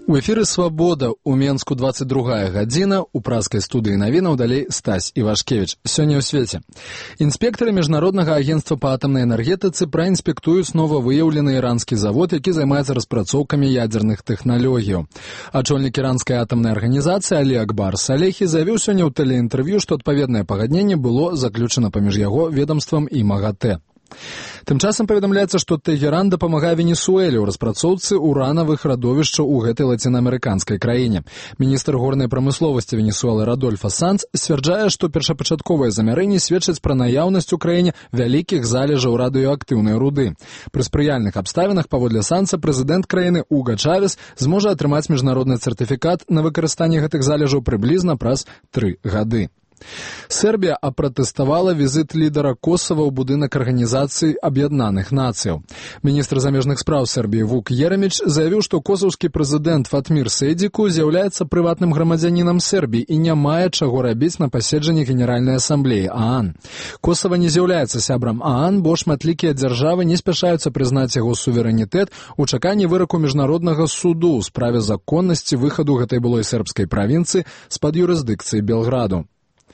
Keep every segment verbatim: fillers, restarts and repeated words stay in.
У эфіры «Свабода» у Менску двадцать другая гадзіна, у праскай студыі навінаў далей Стась Івашкевіч. Сёння ў свеце. Інспектары Міжнароднага агентства па атамнай энергетыцы праінспектуюць новавыяўлены іранскі завод, які займаецца распрацоўкамі ядзерных тэхналогіяў. Ачольнік іранскай атамнай арганізацыі Алі Акбар Салехі заявіў сёння ў тэлеінтэрв'ю, што адпаведнае пагадненне было заключана паміж яго ведамствам і МАГАТЭ. Тым часам паведамляецца, што Тэгеран дапамагае Венесуэле ў распрацоўцы уранавых радовішчаў у гэтай лацінаамерыканскай краіне. Міністр горнай прамысловасці Венесуэлы Радольфа Санц сцвярджае, што першапачатковыя замярэнні сведчаць пра наяўнасць у краіне вялікіх залежаў радыёактыўнай руды. Пры спрыяльных абставінах, паводле Санца, прэзідэнт краіны Уга Чавес зможа атрымаць міжнародны сертыфікат на выкарыстанне гэтых залежаў прыблізна праз тры гады. Сербія апратэставала візіт лідара Косава ў будынак Арганізацыі Аб'яднаных Нацыяў. Міністр замежных спраў Сербіі Вук Ереміч заявіў, што косаўскі прэзідэнт Фатмір Сейдзіку з'яўляецца прыватным грамадзянінам Сербіі і не мае чаго рабіць на паседжанні Генеральнай асамблеі ААН. Косава не з'яўляецца сябрам ААН, бо шматлікія дзяржавы не спяшаюцца прызнаць яго суверэнітэт у чаканні выраку міжнароднага суду ў справе законнасці выхаду гэтай былой сербскай правінцыі з-пад юрысдыкцыі Белграду.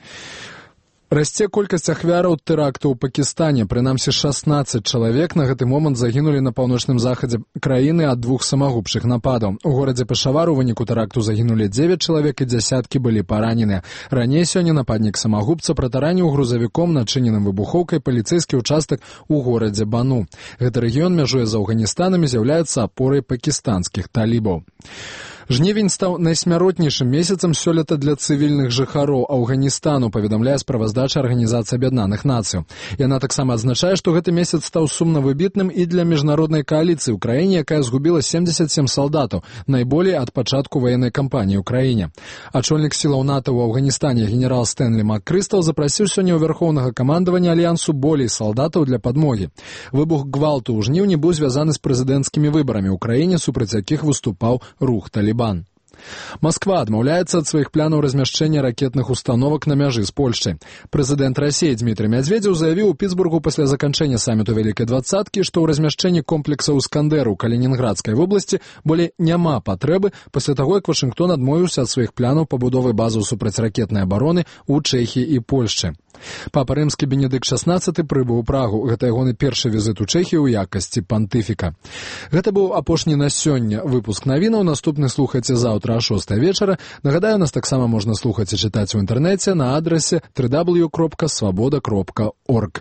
Расце колькасць ахвяраў тэракту ў Пакістане. Прынамсі шаснаццаць чалавек на гэты момант загінулі на паўночным захадзе краіны ад двух самагубчых нападаў. У горадзе Пешавар у выніку тэракту загінулі дзевяць чалавек і дзясяткі былі параненыя. Раней сёння нападнік самагубца пратараніў грузавіком, начыненым выбухоўкай, паліцэйскі ўчастак у горадзе Бану. Гэты рэгіён мяжуе з Афганістанам і з'яўляецца апорай пакістанскіх талібаў. Жнівень стаў найсмяротнейшым месяцам сёлета для цывільных жыхароў Афганістану, паведамляе справаздача Арганізацыі Аб'яднаных Нацыяў. Яна таксама адзначае, што гэты месяц стаў сумна выбітным і для міжнароднай кааліцыі ў краіне, якая згубіла семдзесят сем салдатаў, найболей ад пачатку ваеннай кампаніі ў краіне. Ачольнік сілаў НАТО ў Афганістане генерал Стэнлі Маккрыстал запрасіў сёння ў вярхоўнага камандавання альянсу болей салдатаў для падмогі. Выбух гвалту ў жніўні быў звязаны з прэзідэнцкімі выбарамі ў краіне, супраць якіх выступаў рух Талібан. Масква адмаўляецца ад сваіх планаў размяшчэння ракетных установак на мяжы з Польшчай. Прэзідэнт Расіі Дмітрый Мядзведзеў заявіў у Пітсбургу пасля заканчэння саміту Вялікай двадцаткі, што ў размяшчэнні комплексаў «Іскандэр» у Калінінградскай вобласці болей няма патрэбы пасля таго, як Вашынгтон адмовіўся ад сваіх планаў пабудовы базаў супрацьракетнай абароны ў Чэхіі і Польшчы. Папа рымскі Бенедыкт шаснаццаты прыбыў у Прагу. Гэта ягоны першы візіт у Чэхію ў якасці пантыфіка. Гэта быў апошні на сёння выпуск навінаў. Наступны слухайце заўтра а шостай вечара. Нагадаю, нас таксама можна слухаць і чытаць у інтэрнэце на адрасе дабл ю дабл ю дабл ю кропка свабода кропка орг.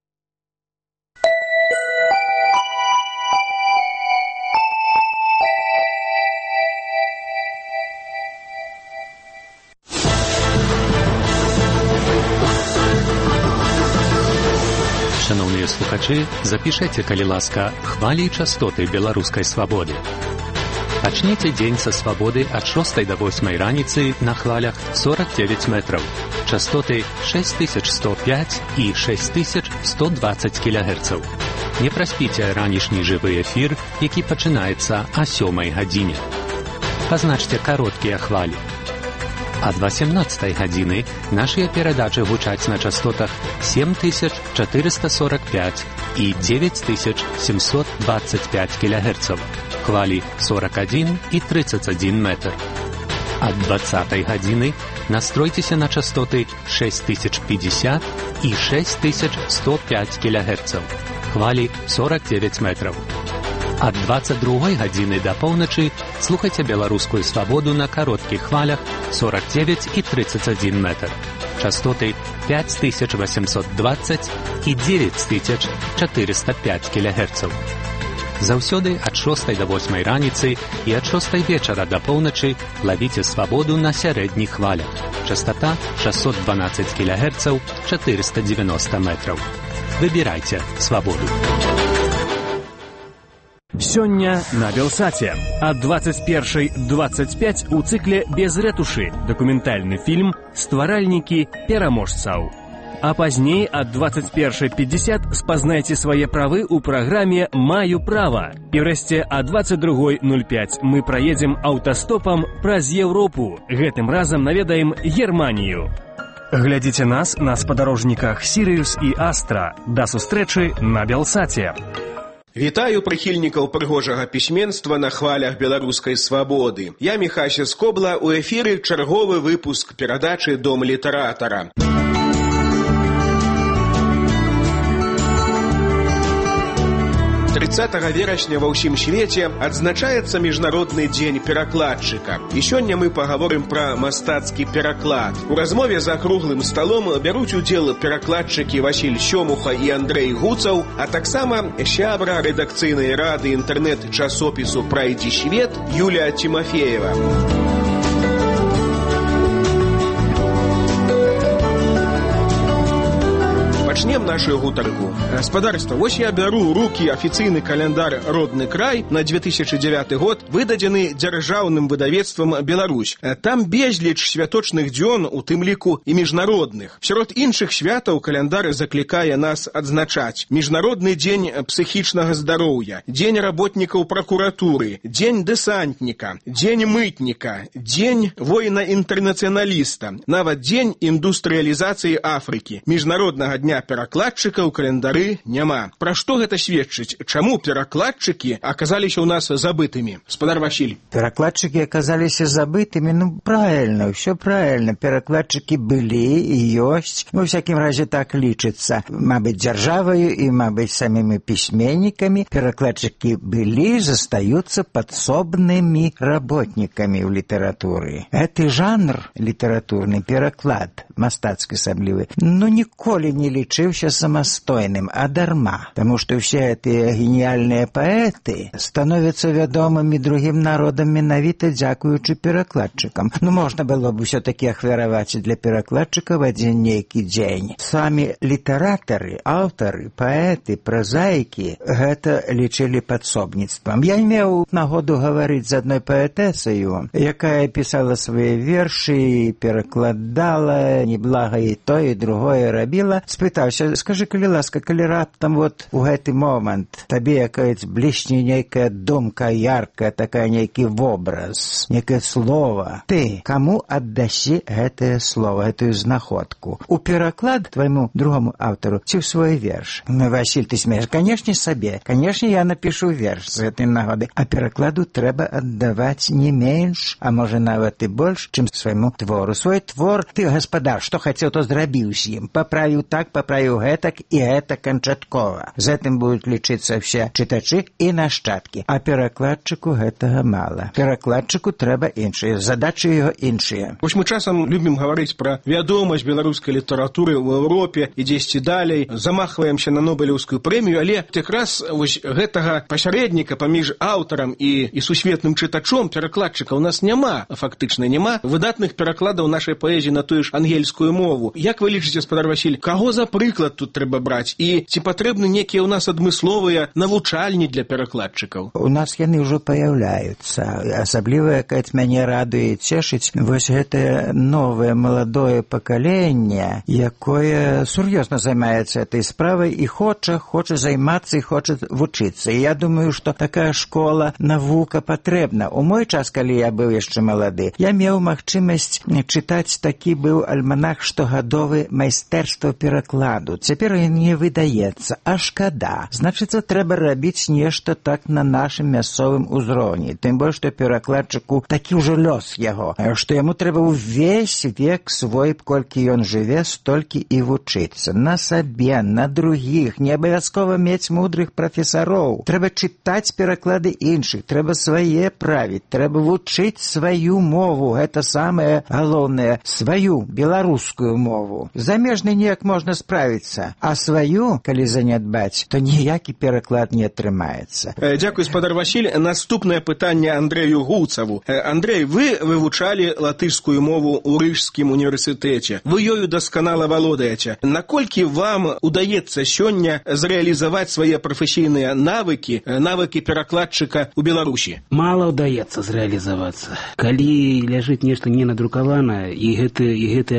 Шановныя слухачы, запішэце, калі ласка, хвалі і частоты беларускай свабоды. Пачніце дзень са свабоды ад шостай да восьмай раніцы на хвалях сорок девять метраў. Частоты шесть тысяч сто пять і шесть тысяч сто двадцать кілогерцаў. Не праспіце ранішні жывы эфір, які пачынаецца а сёмай гадзіне. Пазначце кароткія хвалі. Ад васемнаццатай гадзіны нашыя перадачы гучаць на частотах семь тысяч четыреста сорок пять і девять тысяч семьсот двадцать пять кілогерцаў. Хвалі сорок один і тридцать один метр. Ад двадцатай гадзіны настройцеся на частоты шесть тысяч пятьдесят і шесть тысяч сто пять кілогерцаў. Хвалі сорок девять метраў. Ад двадцать другой гадзіны да поўначы слухайце беларускую свабоду на кароткіх хвалях сорок девять і тридцать один метр. Частоты пять тысяч восемьсот двадцать і девять тысяч четыреста пять кілогерцаў. Заўсёды ад шостай да восьмай раніцы і ад шостай вечара да поўначы лавіце свабоду на сярэдніх хвалях. Частота шестьсот двенадцать кілогерцаў, четыреста девяносто метраў. Выбірайце свабоду. Сёння на Белсаце. Ад двадцать першай двадцать пять у цыкле «Без рэтушы» дакументальны фільм «Стваральнікі пераможцаў». А пазней ад двадцать першай пятьдесят спазнайце свае правы ў праграме «Маю права». І врэшце ад двадцать другой нуль пять мы праедзем аўтастопам праз Еўропу. Гэтым разам наведаем Германію. Глядзіце нас на спадарожніках «Сірыус» і «Астра». Да сустрэчы на Белсаце. Вітаю прыхільнікаў прыгожага пісьменства на хвалях беларускай свабоды. Я Міхася Скобла, у эфіры чарговы выпуск перадачы «Дом літаратара». трыццатага верасня ва ўсім свеце адзначаецца міжнародны дзень перакладчыка. І сёння мы пагаворым пра мастацкі пераклад. У размове за круглым сталом бяруць удзел перакладчыкі Васіль Сёмуха і Андрэй Гуцаў, а таксама сябра рэдакцыйнай рады інтэрнэт-часопісу «Прайдзі свет» Юлія Тимофеева. Пачнем нашу гутарку. Гаспадарства, вось я бяру ў рукі афіцыйны каляндар «Родны край» на две тысячи девятый год, выдадзены дзяржаўным выдавецтвам «Беларусь». Там безліч святочных дзён, у тым ліку і міжнародных. Сярод іншых святаў каляндар заклікае нас адзначаць: Міжнародны дзень псіхічнага здароўя, дзень работнікаў пракуратуры, дзень дэсантніка, дзень мытніка, дзень воіна-інтэрнацыяналіста, нават дзень індустрыялізацыі Афрыкі. Міжнароднага дня перакладчыка ў календары няма. Пра што гэта сведчыць? Чаму перакладчыкі аказаліся ў нас забытымі? Спадар Васіль. Перакладчыкі аказаліся забытымі? Ну, правильно, все правильно. Перакладчыкі былі і ёсць. Ну, у всякім разе так лічыцца. Мабыць, дзяржаваю і, мабыць, самімі пісьменнікамі. Перакладчыкі былі, застаюцца падсобнымі работнікамі ў літаратуры. Гэты жанр літаратурны, пераклад, мастацкі асаблівы, ну, ніколі не лічыўся самастойным, а дарма. Таму што ўсе гэтыя геніяльныя паэты становяцца вядомымі другім народам менавіта дзякуючы перакладчыкам. Ну, можна было б усё-такі ахвяраваць для перакладчыкаў адзін нейкі дзень. Самі літаратары, аўтары, паэты, празаікі гэта лічылі падсобніцтвам. Я меў нагоду гаварыць з адной паэтэсаю, якая пісала свае вершы, перакладала, неблага і тое, і другое рабіла. Спытаўся: скажы, калі ласка, калі раптам вот у гэты момант табе якаясь блішне нейкая думка яркая, такая нейкі вобраз, некае слово, ты каму аддасі гэтае слово, гэтую знаходку? У пераклад твайму другому аўтару ці ў свой верш? Ну, Васіль, ты смееш? Канешне, сабе. Канешне, я напішу верш з гэтай нагоды. А перакладу трэба аддаваць не менш, а можа нават і больш, чым свайму твору. Свой твор ты, гаспадар, што хацеў, то зрабіў з ім. Паправіў так, паправіў гэтак, і гэта канчаткова. З гэтым будуць лічыцца ўсе чытачы і нашчадкі. А перакладчыку гэтага мала. Перакладчыку трэба іншыя, задачы яго іншыя. Вось мы часам любім гаварыць пра вядомасць беларускай літаратуры ў Еўропе і дзесьці далей, замахваемся на Нобелеўскую прэмію, але якраз вось гэтага пасярэдніка паміж аўтарам і, і сусветным чытачом, перакладчыка, у нас няма, фактычна няма выдатных перакладаў нашай паэзіі на тую ж ангельскую мову. Як вы лічыце, спадар Васіль, каго за прыклад тут трэба браць? І ці патрэбны некія ў нас адмысловыя навучальні для перакладчыкаў? У нас яны ўжо паяўляюцца. Асабліва, якаць мяне радуе і цешыць, вось гэтае новае маладое пакаленне, якое сур'ёзна займаецца этой справай і хоча, хоча займацца і хоча вучыцца. І я думаю, што такая школа, навука патрэбна. У мой час, калі я быў яшчэ малады, я меў магчымасць чытаць, такі быў альманах штогадовы майстэрства перакладу. Цяпер ён не выдаецца, а шкада. Значыцца, трэба рабіць нешта так на нашым мясцовым узроўні. Тым больш, што перакладчыку такі ўжо лёс яго, што яму трэба ўвесь век свой, колькі ён жыве, столькі і вучыцца. На сабе, на другіх, не абавязкова мець мудрых прафесароў. Трэба чытаць пераклады іншых, трэба свае правіць, трэба вучыць сваю мову. Гэта самае галоўнае, сваю беларускую мову. Замежны неяк можна справіцца, а сваю, калі занядбаць, то ніякі пераклад не атрымаецца. Дзякуй, спадар Васіль. Наступнае пытанне Андрэю Гуцаву. Андрэй, вы вывучалі латышскую мову ў Рыжскім універсітэце. Вы ёю дасканала валодаеце. Наколькі вам удаецца сёння зрэалізаваць свае прафесійныя навыкі, навыкі перакладчыка ў Беларусі? Мала ўдаецца зрэалізавацца. Калі ляжыць нешта ненадрукаванае, і гэты, і гэты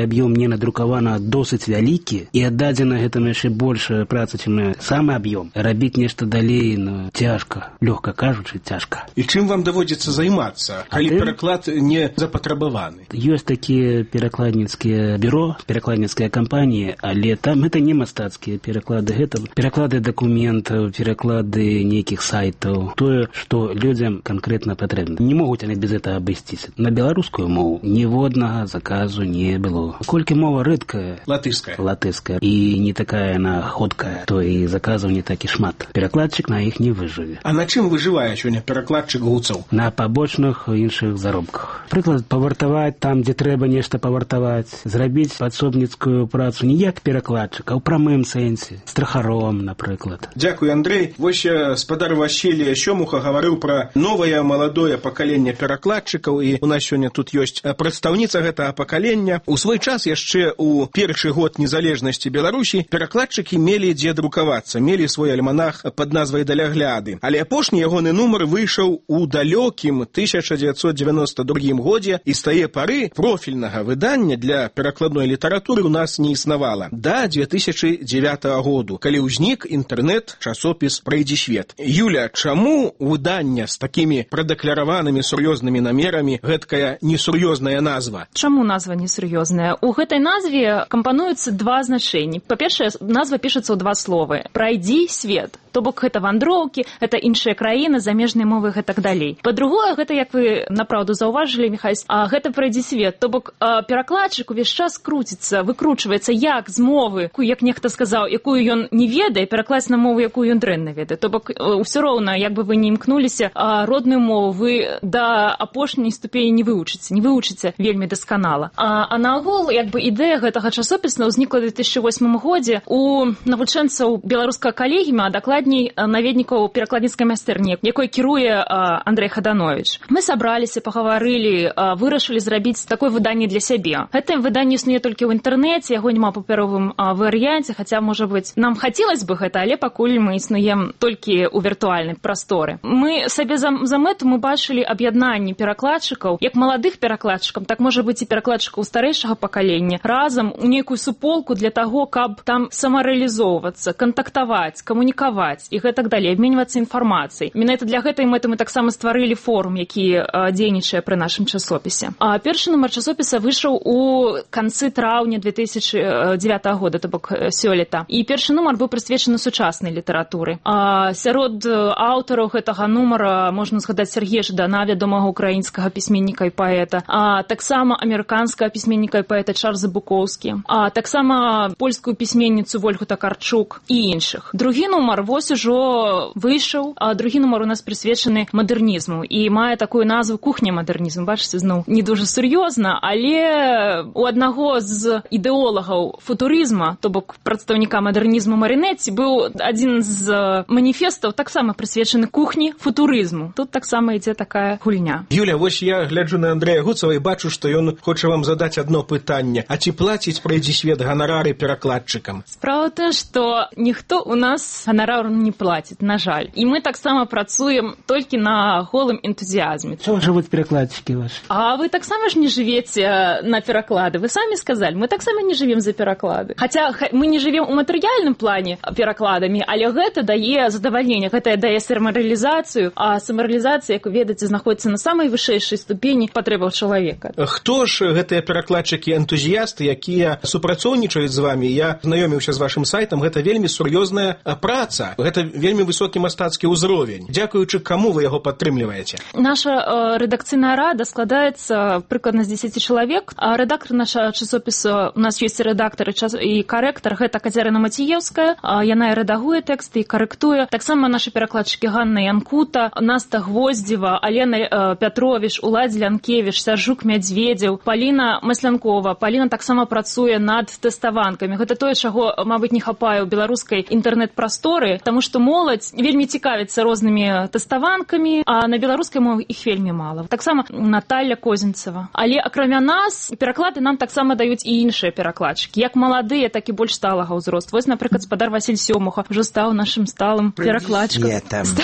аб'ём не надрукавана досыць вялікі, і аддадзена гэтаму яшчэ большая праца, чым на самы аб'ём. Рабіць нешта далей, ну, цяжка, лёгка кажучы, цяжка. І чым вам даводзіцца займацца, калі ты... пераклад не запатрабаваны? Ёсць такія перакладніцкія бюро, перакладніцкія кампаніі, але там гэта не мастацкія пераклады, гэта пераклады дакументаў, пераклады нейкіх сайтаў, тое, што людзям канкрэтна патрэбна. Не могуць яны без этого абысціся. На беларускую мову ніводнага заказу не было. Колькі мова рэдкая, латышская, латышская і не такая яна ходкая, то і заказаў не так і шмат. Перакладчык на іх не выжыве. А на чым выжывае сёння перакладчык гуцаў? На пабочных іншых заробках. Прыклад, павартаваць там, дзе трэба нешта павартаваць, зрабіць падсобніцкую працу не як перакладчык, а ў прамым сэнсе, страхаром, напрыклад. Дзякуй, Андрэй. Вось спадар Васілія Сёмуха гаварыў пра новае маладое пакаленне перакладчыкаў, і у нас сёння тут ёсць прадстаўніца гэтага пакалення. У свой час яшчэ ў першы год незалежнасці Беларусі перакладчыкі мелі дзе друкавацца, мелі свой альманах пад назвай «Далягляды». Але апошні ягоны нумар выйшаў у далёкім тысяча дзевяцьсот дзевяноста другім годзе, і з тае пары профільнага выдання для перакладной літаратуры у нас не існавала. Да две тысячи дзевятага году, калі ўзнік інтэрнэт-часопіс «Прайдзі свет». Юля, чаму выдання з такімі прадэкляраванымі сур'ёзнымі намерамі гэткая несур'ёзная назва? Чаму назва несур'ёзная? У гэтай назве кампануюцца два значэнні. Па-першае, назва пішацца ў два словы. «Прайдзі свет». То бок гэта вандроўкі, гэта іншыя краіны, замежныя мовы, гэтак далей. Па-другое, гэта, як вы направду заўважылі, Міхась, а гэта «Прайдзі свет». То бок перакладчык увесь час круціцца, выкручваецца, як з мовы, як нехта сказаў, якую ён не ведае, перакласць на мову, якую ён дрэнна ведае. То бок усё роўна, як бы вы не імкнуліся, родную мову вы да апошняй ступені не вывучыце, не вывучыце вельмі дасканала. А, а наогул, як бы ідэя гэтага часопіса ўзнікла ў две тысячы восьмым годзе у навучэнцаў беларускага калегіума, а дакладней наведнікаў перакладніцкай майстэрні, якой кіруе Андрэй Хаданович. Мы сабраліся, пагаварылі, вырашылі зрабіць такое выданне для сябе. Гэта выданне існуе толькі ў інтэрнэце, яго няма папяровым варыянце, хаця, можа быць, нам хацелось бы гэта, але пакуль мы існуем толькі ў віртуальнай прасторы. Мы сабе за, за мэту мы бачылі аб'яднанне перакладчыкаў, як маладых перакладчыкаў, так можа быць і перакладчыкаў старэйшага пакалення, разам у нейкую суполку для таго, каб там самарэалізоўвацца, кантактаваць, камунікаваць і гэтак далей, абменьвацца інфармацыяй. Менавіта для гэтай мэты мы таксама стварылі форум, які дзейнічае пры нашым часопісе. А першы нумар часопіса выйшаў у канцы траўня две тысячи дзевятага года, то бок сёлета. І першы нумар быў прысвечаны сучаснай літаратуры. А сярод аўтараў гэтага нумара можна згадаць Сергея Ждана, вядомага украінскага пісьменніка і паэта, а таксама амерыканскага пісьменніка і паэта Чарльза Букоўскі, а таксама польскую пісьменніцу Вольгу Такарчук і іншых. Другі нумар вось ужо выйшаў, а другі нумар у нас прысвечаны мадэрнізму і мае такую назву «Кухня мадэрнізму». Бачыце, зноў не дужа сур'ёзна, але у аднаго з ідэолагаў футурызма, то бок прадстаўніка мадэрнізму Маринетти, быў адзін з маніфестаў таксама прысвечаны кухні футурызму. Тут таксама ідзе такая гульня. Юля, вось я гляджу на Андрэя Гуцава і бачу, што ён хоча вам задаць адно пытанне. А ці плаціць «Прайдзі свет» ганарары перакладчыкам? Справа тым, што ніхто у нас ганарар не плаціць, на жаль. І мы таксама працуем толькі на голым энтузіазме. Чого жывуць перакладчыкі ваши? А вы таксама ж не жывеце на пераклады. Вы самі сказалі, мы таксама не жывем за пераклады. Хаця мы не жывем у матэрыяльным плане перакладамі, але гэта дае задавальненне, гэта дае самарэалізацыю, а самарэалізацыя, як вы ведаеце, знаходзіцца на самай вышэйшай ступені патрэбаў чалавека. Хто ж гэтыя перакладчыкі-энтузіясты, якія супрацоўнічаюць з вамі? Я знаёміўся з вашым сайтам, гэта вельмі сур'ёзная праца, гэта вельмі высокі мастацкі ўзровень. Дзякуючы каму вы яго падтрымліваеце? Наша э, рэдакцыйная рада складаецца прыкладна з дзесяці чалавек. А рэдактар нашага часопіса, у нас ёсць рэдактар і, час, і карэктар, гэта Кацярына Мацееўская. А, яна і рэдагуе тэксты, і карэктуе. Таксама нашы перакладчыкі Ганна Янкута, Наста Гвоздзева, Алена э, Пятровіч, Уладзь Лянкевіч, Сяржук Мядзведзеў, Паліна Маслянкова. Паліна таксама працуе над тэставанкамі. Гэта тое, чаго, мабыць, не хапае ў беларускай інтэрнэт-прасторы, таму што моладзь вельмі цікавіцца рознымі тэставанкамі, а на беларускай мове іх вельмі мала. Таксама Наталья Козінцева. Але акрамя нас, пераклады нам таксама даюць і іншыя перакладчыкі, як маладыя, так і больш сталага ўзросту. Вось, напрыклад, спадар Васіль Сёмуха ўжо стаў нашым сталым перакладчыкам.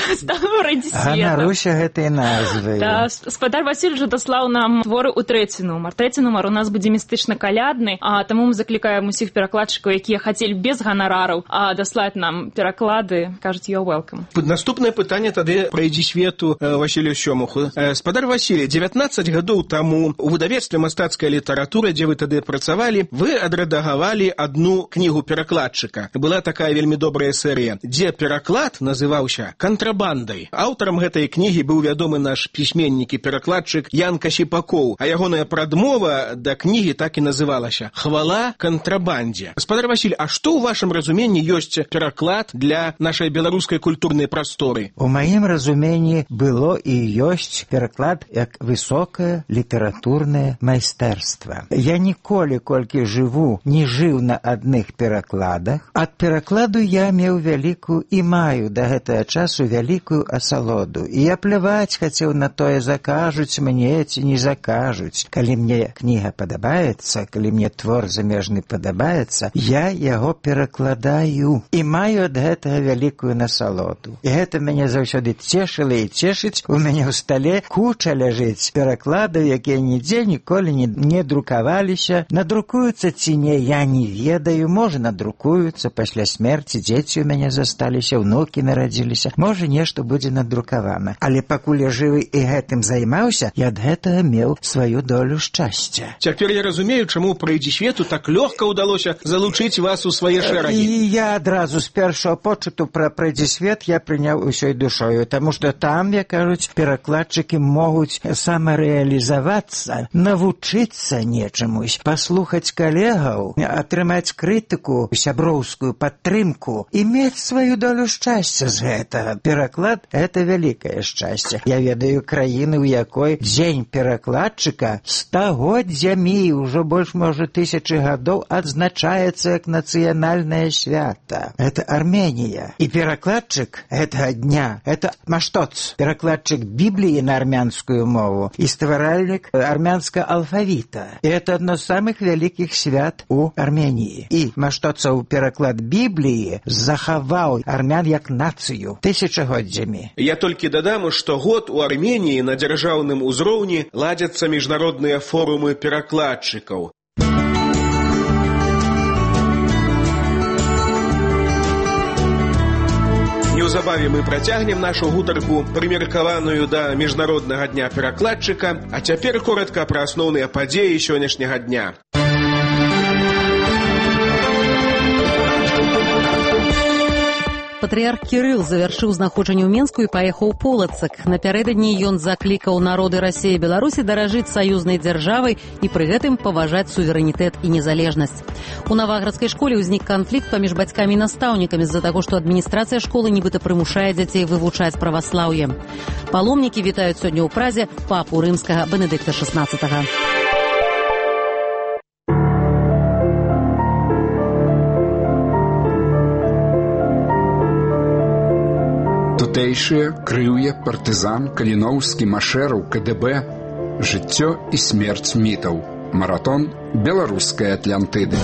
Ганаруся гэтай назвы. Да, спадар Васіль уже даслаў нам творы ў трэці нумар. Трэці нумар у нас будзе фактычна калядны, а таму мы заклікаем усіх перакладчыкаў, якія хацелі без ганарараў, а даслаць нам пераклады, кажуць, you're welcome. Наступнае пытанне тады прайдзі свету Васілю Сёмуху. Спадар Васілій, дзевятнаццаць гадоў таму у выдавецтве мастацкая літаратура, дзе вы тады працавалі, вы адрэдагавалі адну кнігу перакладчыка. Была такая вельмі добрая серыя, дзе пераклад называўся «Кантрабандай». Аўтарам гэтай кнігі быў вядомы наш пісьменнік і перакладчык Ян Касіпакоў, а ягоная прадмова да кнігі так і называлася «Хвала кантрабандзе». Спадар Васіль, а што ў вашым разуменні ёсць пераклад для нашай беларускай культурнай прасторы? У маім разуменні было і ёсць пераклад як высокае літаратурнае майстэрства. Я ніколі, колькі жыву, не жыў на адных перакладах. Ад перакладу я меў вялікую і маю да гэтага часу вялікую асалоду. І я пляваць хацеў на тое, закажуць мне ці не закажуць. Калі мне кніга падабаецца, калі мне твор замежны падабаецца, я яго перакладаю і маю ад гэтага вялікую насалоду. І гэта мяне заўсёды цешыла і цешыць. У мяне ў стале куча ляжыць перакладаў, якія нідзе ніколі не, не друкаваліся. Надрукуюцца ці не, я не ведаю. Можа, надрукуюцца пасля смерці, дзеці у мяне засталіся, внукі нарадзіліся. Можа, нешта будзе надрукавана. Але пакуль я жывы і гэтым займаўся, я ад гэтага меў сваю долю шчасця. Цяпер я разумею, чаму прайдзі свету так лёгка ўдалося залучыць вас у свае шэрагі. І я адразу з першага почуту пра прайдзі свет я прыняў усёй душою, таму што там, як кажуць, перакладчыкі могуць самарэалізавацца, навучыцца нечамусь, паслухаць калегаў, атрымаць крытыку, сяброўскую падтрымку і мець сваю долю шчасця з гэтага. Пераклад — гэта вялікае шчасце. Я ведаю краіны, у якой дзень перакладчыка стагоддзямі, ўжо больш, можа, тысячы гадоў адзначаецца як нацыянальнае свята. Это Арменія. І перакладчык гэтага дня — это Маштоц, перакладчык Бібліі на армянскую мову і стваральнік армянскага алфавіта. І это адно з самых вялікіх свят у Арменіі. І Маштоцаў пераклад Бібліі захаваў армян як нацыю тысячагоддзямі. Я толькі дадам, што год у Арменіі на дзяржаўным узроўні ладзяцца міжнародныя форумы перакладчыкаў. Неўзабаве мы працягнем нашу гутарку, прымеркаваную да міжнароднага дня перакладчыка, а цяпер коратка пра асноўныя падзеі сённяшняга дня. Патрыарх Кірыл завяршыў знаходжанне ў Менску і паехаў у Полацак. Напярэдадні ён заклікаў народы Расіі і Беларусі даражыць саюзнай дзяржавай і пры гэтым паважаць суверэнітэт і незалежнасць. У Наваградскай школе ўзнік канфлікт паміж бацькамі і настаўнікамі з-за таго, што адміністрацыя школы нібыта прымушае дзяцей вывучаць праваслаўе. Паломнікі вітаюць сёння ў Празе папу рымскага Бенедыкта шаснаццатага. Тутэйшыя, крыўе, партызан, каліноўскі, машэраў, КДБ, жыццё і смерць мітаў. Маратон беларускай Атлантыды.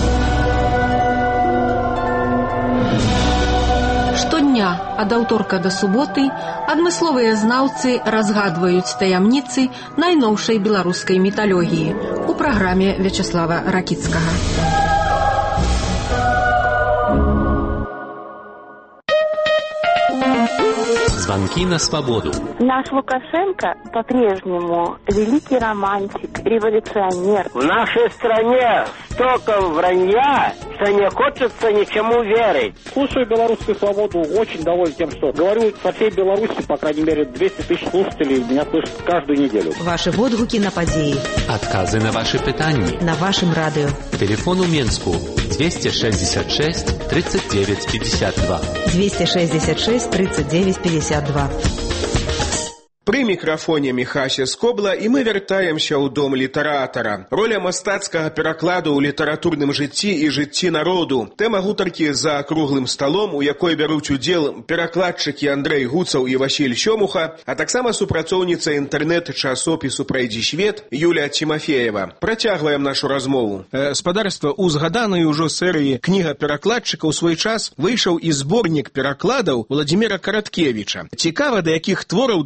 Штодня, ад аўторка да суботы, адмысловыя знаўцы разгадваюць таямніцы найноўшай беларускай міталогіі у праграме Вячеслава Ракіцкага. Звонки на свободу. Наш Лукашенко по-прежнему великий романтик, революционер. В нашей стране столько вранья, что не хочется ничему верить. Слушаю белорусскую свободу, очень доволен тем, что говорю со всей Беларуси, по крайней мере, двести тысяч слушателей меня слышат каждую неделю. Ваши водгуки на подеи. Отказы на ваши питания. На вашем радио. Телефон у Менску двести шестьдесят шесть тридцать девять пятьдесят два. двести шестьдесят шесть тридцать девять пятьдесят два. Пры мікрафоне Міхася Скобла, і мы вяртаемся ў дом літаратара. Роля мастацкага перакладу ў літаратурным жыцці і жыцці народу. Тэма гутаркі за круглым сталом, у якой бяруць удзел перакладчыкі Андрэй Гуцаў і Васіль Сёмуха, а таксама супрацоўніца інтэрнэт-часопісу «Прайдзі свет» Юля Тимофеева. Працягваем нашу размову. Э, спадарства, у згаданай ужо серыі «Кніга перакладчыка» ў свой час выйшаў і зборнік перакладаў Владзіміра Караткевіча. Цікава, да якіх твораў ды імёнаў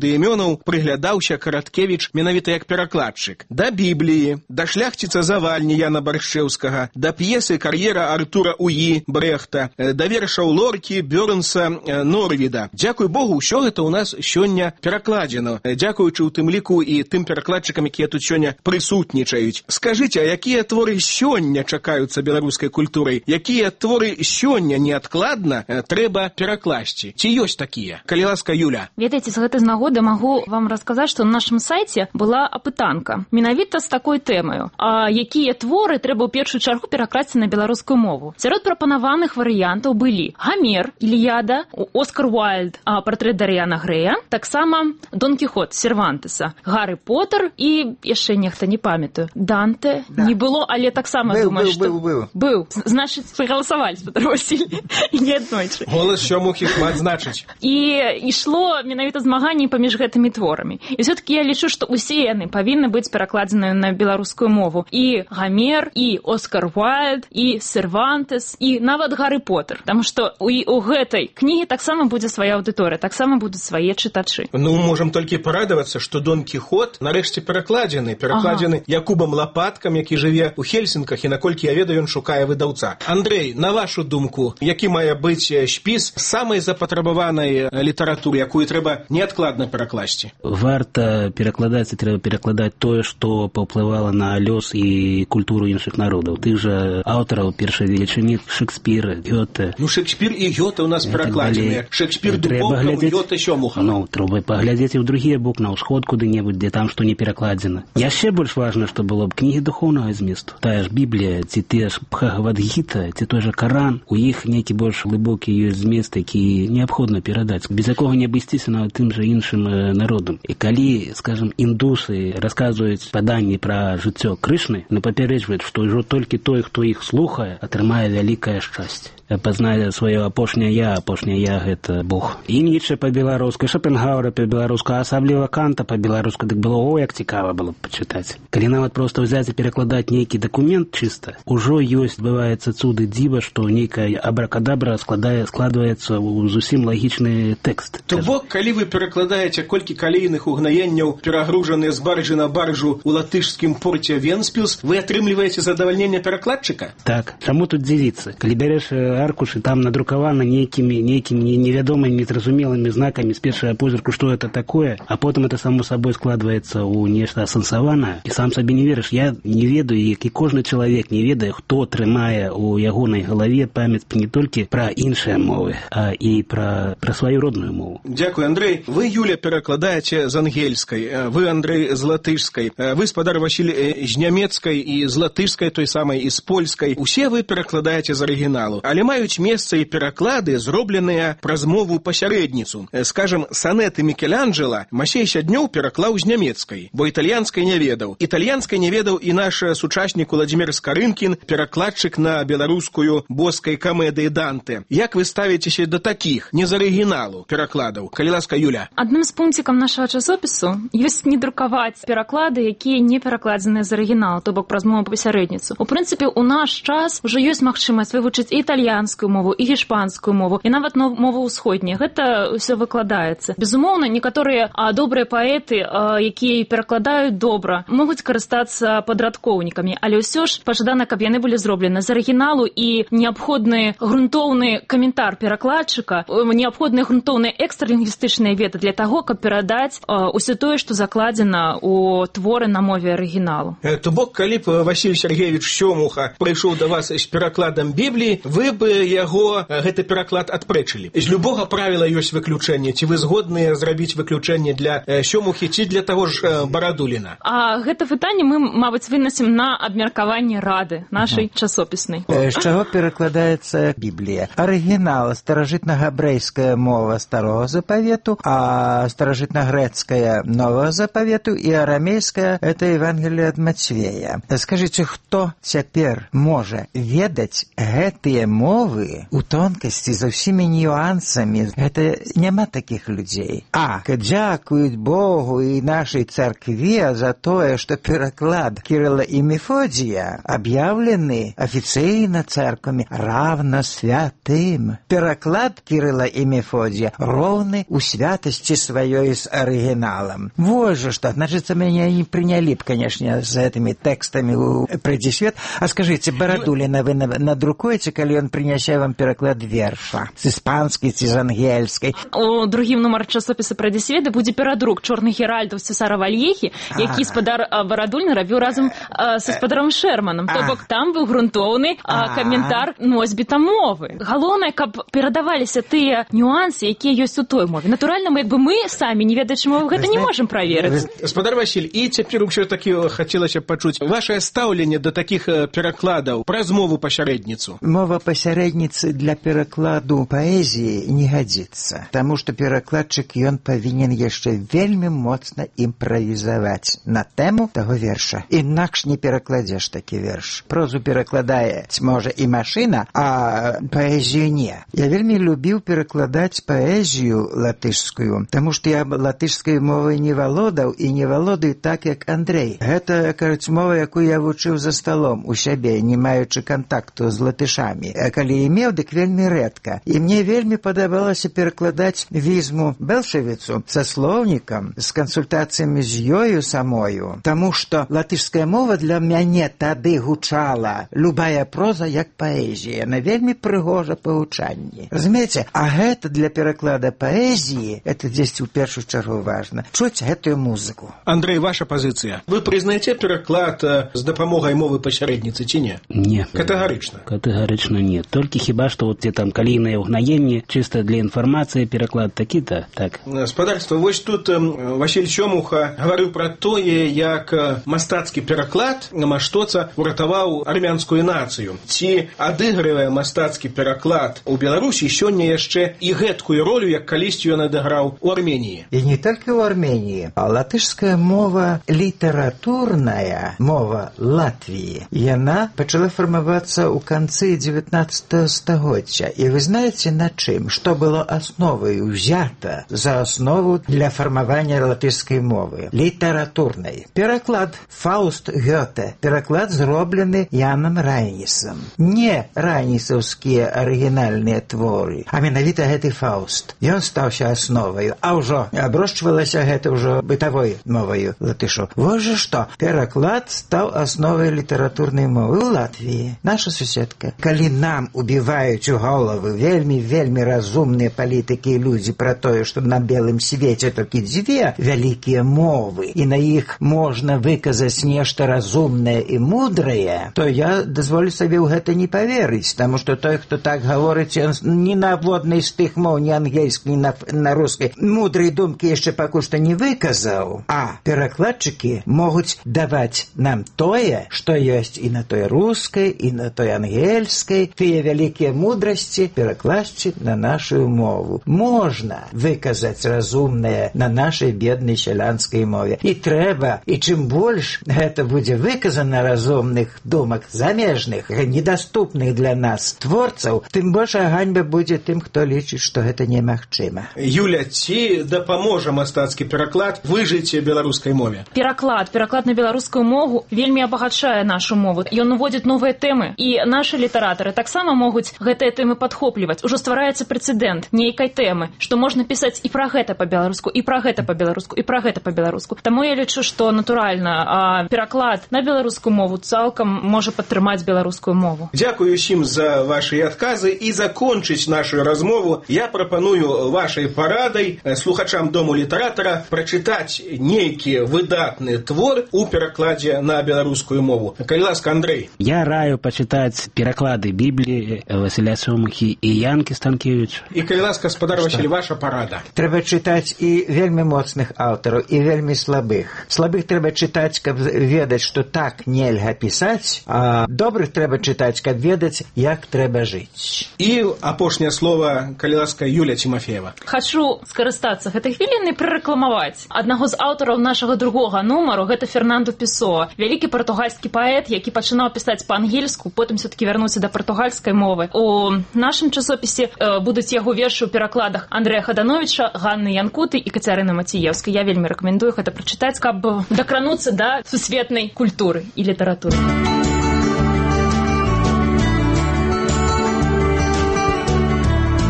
законаў прыглядаўся Караткевіч менавіта як перакладчык. Да Бібліі, да шляхціца Завальні Яна Баршчэўскага, да п'есы «Кар'ера» Артура Уі Брэхта, да вершаў Лоркі, Бёрнса, Норвіда. Дзякуй Богу, ўсё гэта ў нас сёння перакладзена, дзякуючы ў тым ліку і тым перакладчыкам, якія тут сёння прысутнічаюць. Скажыце, а якія творы сёння чакаюцца беларускай культурай? Якія творы сёння неадкладна трэба перакласці? Ці ёсць такія? Калі ласка, Юля. Ведаеце, з гэтай нагоды магу вам расказаць, што на нашым сайце была апытанка менавіта з такой тэмаю. А якія творы трэба ў першую чаргу перакласці на беларускую мову? Сярод прапанаваных варыянтаў былі Гамер, Іліяда, Оскар Уайльд, партрэт Дарыяна Грэя, таксама Дон Кіхот Сервантеса, Гары Поттер і яшчэ нехта, не памятаю. Данте да. Не было, але таксама был, думаю, был, што... Был, был, был. Значыць, прагаласавалі, Петр Василь, і не аднойчы. Голас сёмухі шмат значыць. І ішло менавіта змаганне паміж гэтымі творамі. І ўсё-такі я лічу, што ўсе яны павінны быць перакладзеныя на беларускую мову. І Гамер, і Оскар Уайльд, і Сервантес, і нават Гары Поттер. Таму што у, у гэтай кнігі таксама будзе свая аўдыторыя, таксама будуць свае чытачы. Ну, можам толькі парадавацца, што Дон Кіхот нарэшце перакладзены, перакладзены ага. Якубам Лапаткам, які жыве ў Хельсінках, і наколькі я ведаю, ён шукае выдаўца. Андрэй, на вашу думку, які мае быць спіс самай запатрабаванай літаратуры, якую трэба неадкладна перакласці? Варта перакладаць і трэба перакладаць тое, што паўплывала на лёс і культуру іншых народаў. Тых жа аўтараў першай велічыні Шекспіра, Гёте. Ну, Шекспір і Гёте ў нас перакладзеныя. Шекспір Дубоўка, Гёте Сёмуха. Ну, трэба паглядзець і ў другі бок, на ўсход куды-небудзь, дзе там што не перакладзена. Яшчэ больш важна, што было б кнігі духоўнага зместу. Тая ж Біблія, ці тыя ж Бхагавад-гіта, ці той жа Каран, у іх нейкі больш глыбокі ёсць змест, які неабходна перадаць, без якога не абысціся нават тым жа іншым народам. І калі, скажем, індусы расказваюць паданні пра жыццё Крышны, напапярэджваюць, што ўжо толькі той, хто іх слухае, атрымае вялікае шчасце. Пазнае сваё апошняе я, апошняе я гэта Бог. І Ніцше па-беларуску, Шопенгауэра па-беларуску, а асабліва Канта па-беларуску, дык было, о, як цікава было б пачытаць. Калі нават проста ўзяць і перакладаць нейкі дакумент чыста, ужо ёсць, бываецца, цуды дзіва, што нейкая абракадабра складае, складваецца ў зусім лагічны тэкст. То бок, калі вы перакладаеце колькі калійных угнаенняў, перагружаныя з баржы на баржу ў латышскім порце Венспілс, вы атрымліваеце задавальненне перакладчыка? Так. Чаму тут дзівіцца? Калі бярэш аркуш, і там надрукавана нейкімі, нейкімі невядомымі, незразумелымі знакамі з першага позірку, што это такое, а потым это само сабой складваецца ў нешта асэнсаванае, і сам сабе не верыш. Я не ведаю, як і кожны чалавек не ведае, хто трымае ў ягонай галаве памяць не толькі пра іншыя мовы, а і пра, пра сваю родную мову. Дзякуй, Андрэй. Вы, Юля, перакладаеце з ангельскай, вы, Андрэй, з латышскай, вы, спадар Васіль, з нямецкай і з латышскай, той самай, і з польскай. Усе вы перакладаеце з арыгіналу, але маюць месца і пераклады, зробленыя праз мову пасярэдніцу. Скажам, санеты Мікеланджела Масей Сяднёў пераклаў з нямецкай, бо італьянскай не ведаў. Італьянскай не ведаў і наш сучаснік Уладзімір Скарынкін, перакладчык на беларускую боскай камедыі Данте. Як вы ставіцеся да такіх, не з арыгіналу, перакладаў? Калі ласка, Юля. Адным з пунктикам нашага часопісу ёсць не друкаваць пераклады, якія не перакладзеныя з арыгіналу, то бок праз мову пасярэдніцу. У прынцыпе, у наш час ужо ёсць магчымасць вывучыць і італьянскую мову, і гішпанскую мову, і нават мову ўсходняя. Гэта ўсё выкладаецца. Безумоўна, некаторыя а, добрыя паэты, а, якія перакладаюць добра, могуць карыстацца падрадкоўнікамі, але ўсё ж пажадана, каб яны былі зроблены з арыгіналу, і неабходны грунтоўны каментар перакладчыка, неабходныя грунтоўныя экстралінгвістычныя веды для таго, каб перадаць а, усё тое, што закладзена ў творы на мове арыгіналу. То бок, калі б Васіль Сергеевич Сёмуха прыйшоў да вас з перакладам Бібліі, вы б яго гэты пераклад адпрэчылі. З любога правіла ёсць выключэнне. Ці вы згодныя зрабіць выключэнне для Сёмухі, ці для таго ж Барадуліна? А гэта пытанне мы, мабыць, выносім на абмеркаванне рады нашай часопіснай. З чаго перакладаецца Біблія? Арыгінал старажытна-габрэйская мова старого запавету, а старажытна-грэцкая нового запавету і арамейская — это Евангелие ад Мацвея. Скажыце, хто цяпер можа ведаць гэтыя мовы у тонкасці за ўсімі нюансамі? Гэта няма такіх людзей. А, дзякуюць Богу і нашай царкве за тое, што пераклад Кірыла і Мефодія аб'яўлены афіцыйна царквамі равна святым. Пераклад Кірыла і Мефодія роўны ў святасці сваёй с оригиналом. Вот же что. Значит, меня не приняли бы, конечно, с этими текстами у «Пройди свет». А скажите, Барадулина вы надрукуете, коли он принесе вам переклад верша? С испанской, с ангельской? У другим номер часописа «Пройди свет» буде перадрук «Чорных геральдов» Цесара Вальехи, які спадар Барадулін рабіў разом со спадаром Шерманом. То бок там быў грунтоўны каментар носьбіта мовы. Галоўнае, каб перадаваліся тыя нюансы, якія ёсць у той мове. Натуральна, мы, як бы мы самі, не ведаючы мовы, гэта не можам праверыць. Спадар Васіль, і цяпер ўсё-такі хацелася пачуць вашае стаўленне да такіх перакладаў праз мову пасярэдніцу. Мова пасярэдніцы для перакладу паэзіі не гадзіцца, таму што перакладчык ён павінен яшчэ вельмі моцна імправізаваць на тэму таго верша. Інакш не перакладзеш такі верш. Прозу перакладаць можа і машына, а паэзію не. Я вельмі любіў перакладаць паэзію латышскую, таму што я латышскай мовай не валодаў і не валодаю так, як Андрэй. Гэта, кажуць, мова, якую я вучыў за сталом у сябе, не маючы кантакту з латышамі. А калі імеў, дык вельмі рэдка. І мне вельмі падабалася перакладаць Візму Белшавіцу са слоўнікам, з кансультацыямі з ёю самою, таму што латышская мова для мяне тады гучала, любая проза як паэзія. Яна вельмі прыгожа па гучанні. Разумееце? А гэта для пераклада паэзіі, это дзесьці ў першую чаргу важна, чуць гэтую музыку. Андрэй, ваша пазіцыя. Вы прызнаеце пераклад з дапамогай мовы пасярэдніцы ці не? Не. Катэгарычна? Катэгарычна не. Толькі хіба што вот там калійнае ўгнаенне, чыста для інфармацыі пераклад такі-то, так. Спадарства, вось тут Васіль Сёмуха гаварыў пра тое, як мастацкі пераклад Маштоца уратаваў армянскую нацыю. Ці адыгрывае мастацкі пераклад у Беларусі сёння яшчэ і гэткую ролю, як калісьці ён адыграў у Арменіі? І не толькі ў Арменіі, а латышская мова літаратурная, мова Латвіі, яна пачала фармавацца ў канцы дзевятнаццатага стагоддзя. І вы знаеце на чым? Што было асновай узята за аснову для фармавання латышскай мовы? Літаратурнай. Пераклад Фауст Гёте. Пераклад зроблены Янам Райнісам. Не райнісаўскія арыгінальныя творы, а менавіта гэты Фауст. Ён стаўся асноваю, а ўжо аброшчвалася гэта ўжо бытавой моваю латышу. Вось жа што, пераклад стаў асновай літаратурнай мовы ў Латвіі. Наша суседка. Калі нам убіваюць у головы вельмі-вельмі разумныя палітыкі і людзі пра тое, што на белым свеце толькі дзве вялікія мовы, і на іх можна выказаць нешта разумнае і мудрае, то я дазволю сабе ў гэта не паверыць, таму што той, хто так гаворыць, ён ні на абводнай з тых моў, ні ангельскай, ні на, на рускай, мудрай думкі яшчэ пакуль што не выказаў. А перакладчыкі могуць даваць нам тое, што ёсць і на той рускай, і на той ангельскай, тыя вялікія мудрасці перакласці на нашу мову. Можна выказаць разумнае на нашай беднай сялянскай мове. І трэба, і чым больш гэта будзе выказана разумных думак замежных, недаступных для нас творцаў, тым большая ганьба будзе тым, хто лічыць, што гэта немагчыма. Юля, ці дапаможа мастацкі пераклад выжыць беларускай мове? Пераклад, пераклад на беларускую мову вельмі абагачае нашу мову. Ён уводзіць новыя тэмы, і нашы літаратары таксама могуць гэтыя тэмы падхопліваць. Ужо ствараецца прэцэдэнт нейкай тэмы, што можна пісаць і пра гэта па-беларуску, і пра гэта па-беларуску, і пра гэта па-беларуску. Таму я лічу, што натуральна пераклад на беларускую мову цалкам можа падтрымаць беларускую мову. Дзякую усім за вашы адказы, і закончыць нашу размову я прапаную вашай парадай слухачам Дому літаратара прачытаць нейкі выдатны твор у перакладзе на беларускую мову. Калі ласка, Андрэй. Я раю пачытаць пераклады Бібліі Васіля Сёмухі і Янкі Станкевіч. І калі ласка, спадар Васіль, ваша парада. Трэба чытаць і вельмі моцных аўтараў, і вельмі слабых. Слабых трэба чытаць, каб ведаць, што так нельга пісаць, а добрых трэба чытаць, каб ведаць, як трэба жыць. І апошняе слова, калі ласка, Юля Тимофеева. Хачу скарыстацца гэтай хвілінай прарэкламаваць аднаго з аўтараў нашага другога нумару, гэта Фернанду Песоа, вялікі партугальскі паэт, які пачынаў пісаць па-ангельску, потым все-таки вярнуўся да партугальскай мовы. У нашым часопісе э, будуць яго вершы ў перакладах Андрэя Хадановича, Ганны Янкуты і Кацярыны Маціеўскай. Я вельмі рэкамендую гэта прачытаць, каб дакрануцца да сусветнай культуры і літаратуры.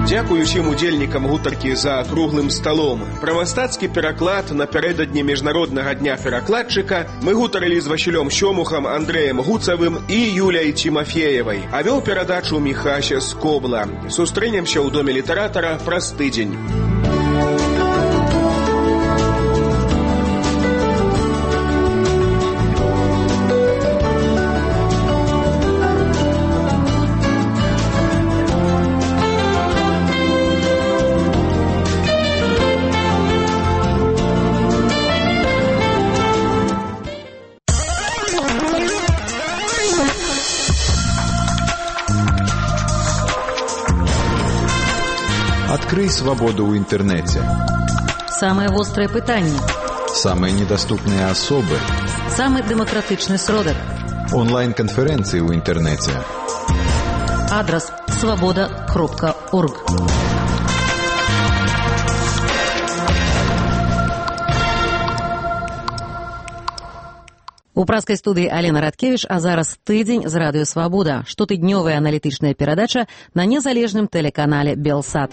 Дзякуй усім удзельнікам гутаркі за круглым сталом. Пра мастацкі пераклад напярэдадні міжнароднага дня перакладчыка мы гутарылі з Васілём Сёмухам, Андрэем Гуцавым і Юляй Тимофеевай. А вёў перадачу Міхася Скобла. Сустрэнемся ў доме літаратара праз тыдзень. Открой свободу в интернете. Самые острые пытания. Самые недоступные особы. Самый демократичный сродок. Онлайн-конференции в интернете. Адрес свобода кропка орг. У праскай студыі Алена Радкевіч, а зараз тыдзень з радыё «Свабода», штотыднёвая аналітычная перадача на незалежным тэлеканале «Белсат».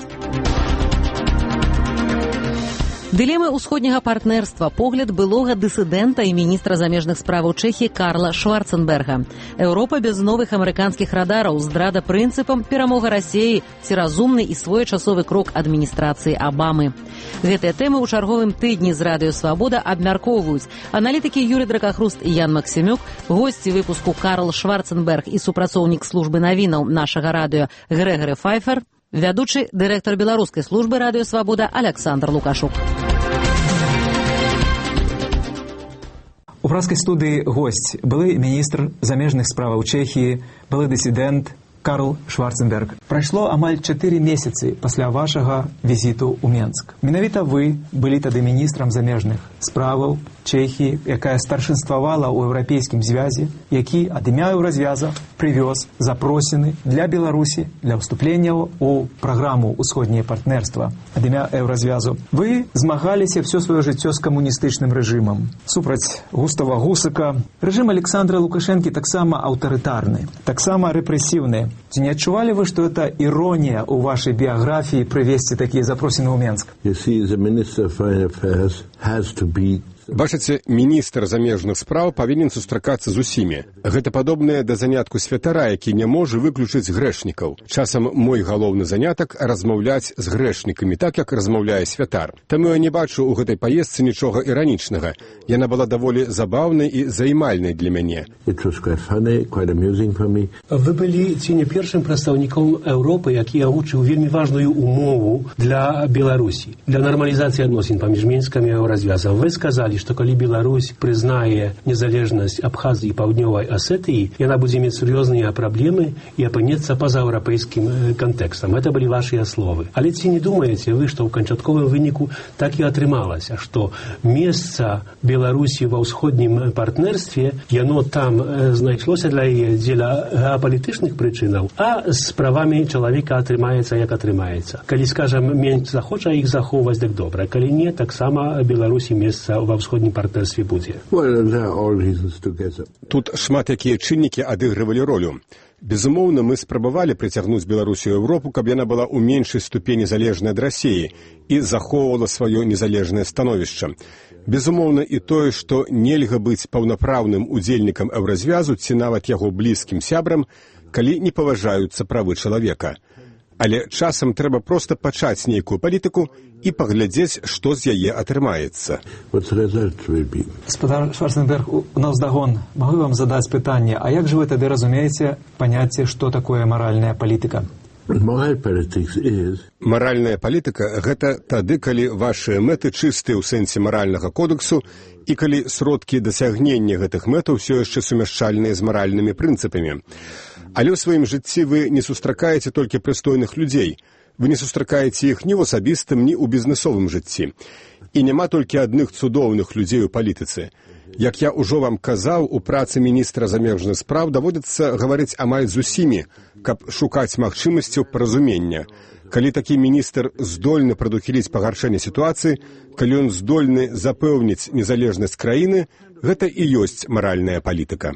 Дылемы ўсходняга партнерства, погляд былога дысідэнта і міністра замежных справаў Чэхіі Карла Шварценберга. Еўропа без новых амерыканскіх радараў, здрада прынцыпам, перамога Расіі ці разумны і своечасовы крок адміністрацыі Абамы. Гэтыя тэмы ў чарговым тыдні з радыё «Свабода» абмяркоўваюць аналітыкі Юрый Дракахруст і Ян Максімюк, госці выпуску Карл Шварценберг і супрацоўнік службы навінаў нашага радыё Грэгары Файфер, вядучы дырэктар беларускай службы радыё «Свабода» Александр Лукашук. У праскай студыі госць, былы міністр замежных справаў Чэхіі, былы дысідэнт Карл Шварценберг. Прайшло амаль чатыры месяцы пасля вашага візіту ў Менск. Менавіта вы былі тады міністрам замежных справаў Чэхіі, якая старшынствавала ў еўрапейскім звязе, які ад імя Еўразвяза прывёз запросіны для Беларусі для ўступлення ў праграму «Усходняе партнерства» ад імя Еўразвязу. Вы змагаліся ўсё сваё жыццё з камуністычным рэжымам. Супраць Густава Гусака. Рэжым Александра Лукашэнкі таксама аўтарытарны, таксама рэпрэсіўны. Ці не адчувалі вы, што это іронія ў вашай біяграфіі прывесці такія запросіны ў Менск? Бачыце, міністр замежных спраў павінен сустракацца з усімі. Гэта падобнае да занятку святара, які не можа выключыць грэшнікаў. Часам мой галоўны занятак размаўляць з грэшнікамі, так як размаўляе святар. Таму я не бачу ў гэтай паездцы нічога іранічнага. Яна была даволі забаўнай і займальнай для мяне. Вы былі ці не першым прадстаўніком Еўропы, які агучыў вельмі важную умову для Беларусі, для нармалізацыі адносін паміж Мінскам і Еўразвязам. Вы сказалі, што калі Беларусь прызнае незалежнасць Абхазіі і Паўднёвай Асетыі, яна будзе мець сур'ёзныя праблемы і апынецца па-за еўрапейскім кантэкстам. Это былі вашыя словы. Але ці не думаеце вы, што ў канчатковым выніку так і атрымалася, што месца Беларусі ва ўсходнім партнерстве, яно там знайшлося для яе дзеля геапалітычных прычынаў, а з правамі чалавека атрымаецца, як атрымаецца. Калі, скажам, Менск захоча іх захоўваць, дык добра. Калі не, таксама Беларусі месца ва ўсходнім партнерстве будзе. Тут шмат якія чыннікі адыгрывалі ролю. Безумоўна, мы спрабавалі прыцягнуць Беларусію ў Еўропу, каб яна была ў меншай ступені залежная ад Расіі і захоўвала сваё незалежнае становішча. Безумоўна, і тое, што нельга быць паўнапраўным удзельнікам Еўразвязу ці нават яго блізкім сябрам, калі не паважаюцца правы чалавека. Але часам трэба проста пачаць нейкую палітыку і паглядзець, што з яе атрымаецца. Гаспадар Шварценберг, у наўздагон магу вам задаць пытанне, а як жа вы тады разумееце паняцце, што такое маральная палітыка? Маральная палітыка – гэта тады, калі вашыя мэты чыстыя ў сэнсе маральнага кодэксу і калі сродкі дасягнення гэтых мэтаў ўсё яшчэ сумяшчальныя з маральнымі прынцыпамі. Але ў сваім жыцці вы не сустракаеце толькі прыстойных людзей. Вы не сустракаеце іх ні ў асабістым, ні ў бізнесовым жыцці. І няма толькі адных цудоўных людзей у палітыцы. Як я ўжо вам казаў, у працы міністра замежных спраў даводзіцца гаварыць амаль з усімі, каб шукаць магчымасцяў паразумення. Калі такі міністр здольны прадухіліць пагаршэнне сітуацыі, калі ён здольны запэўніць незалежнасць краіны, Гэта і ёсць маральная палітыка.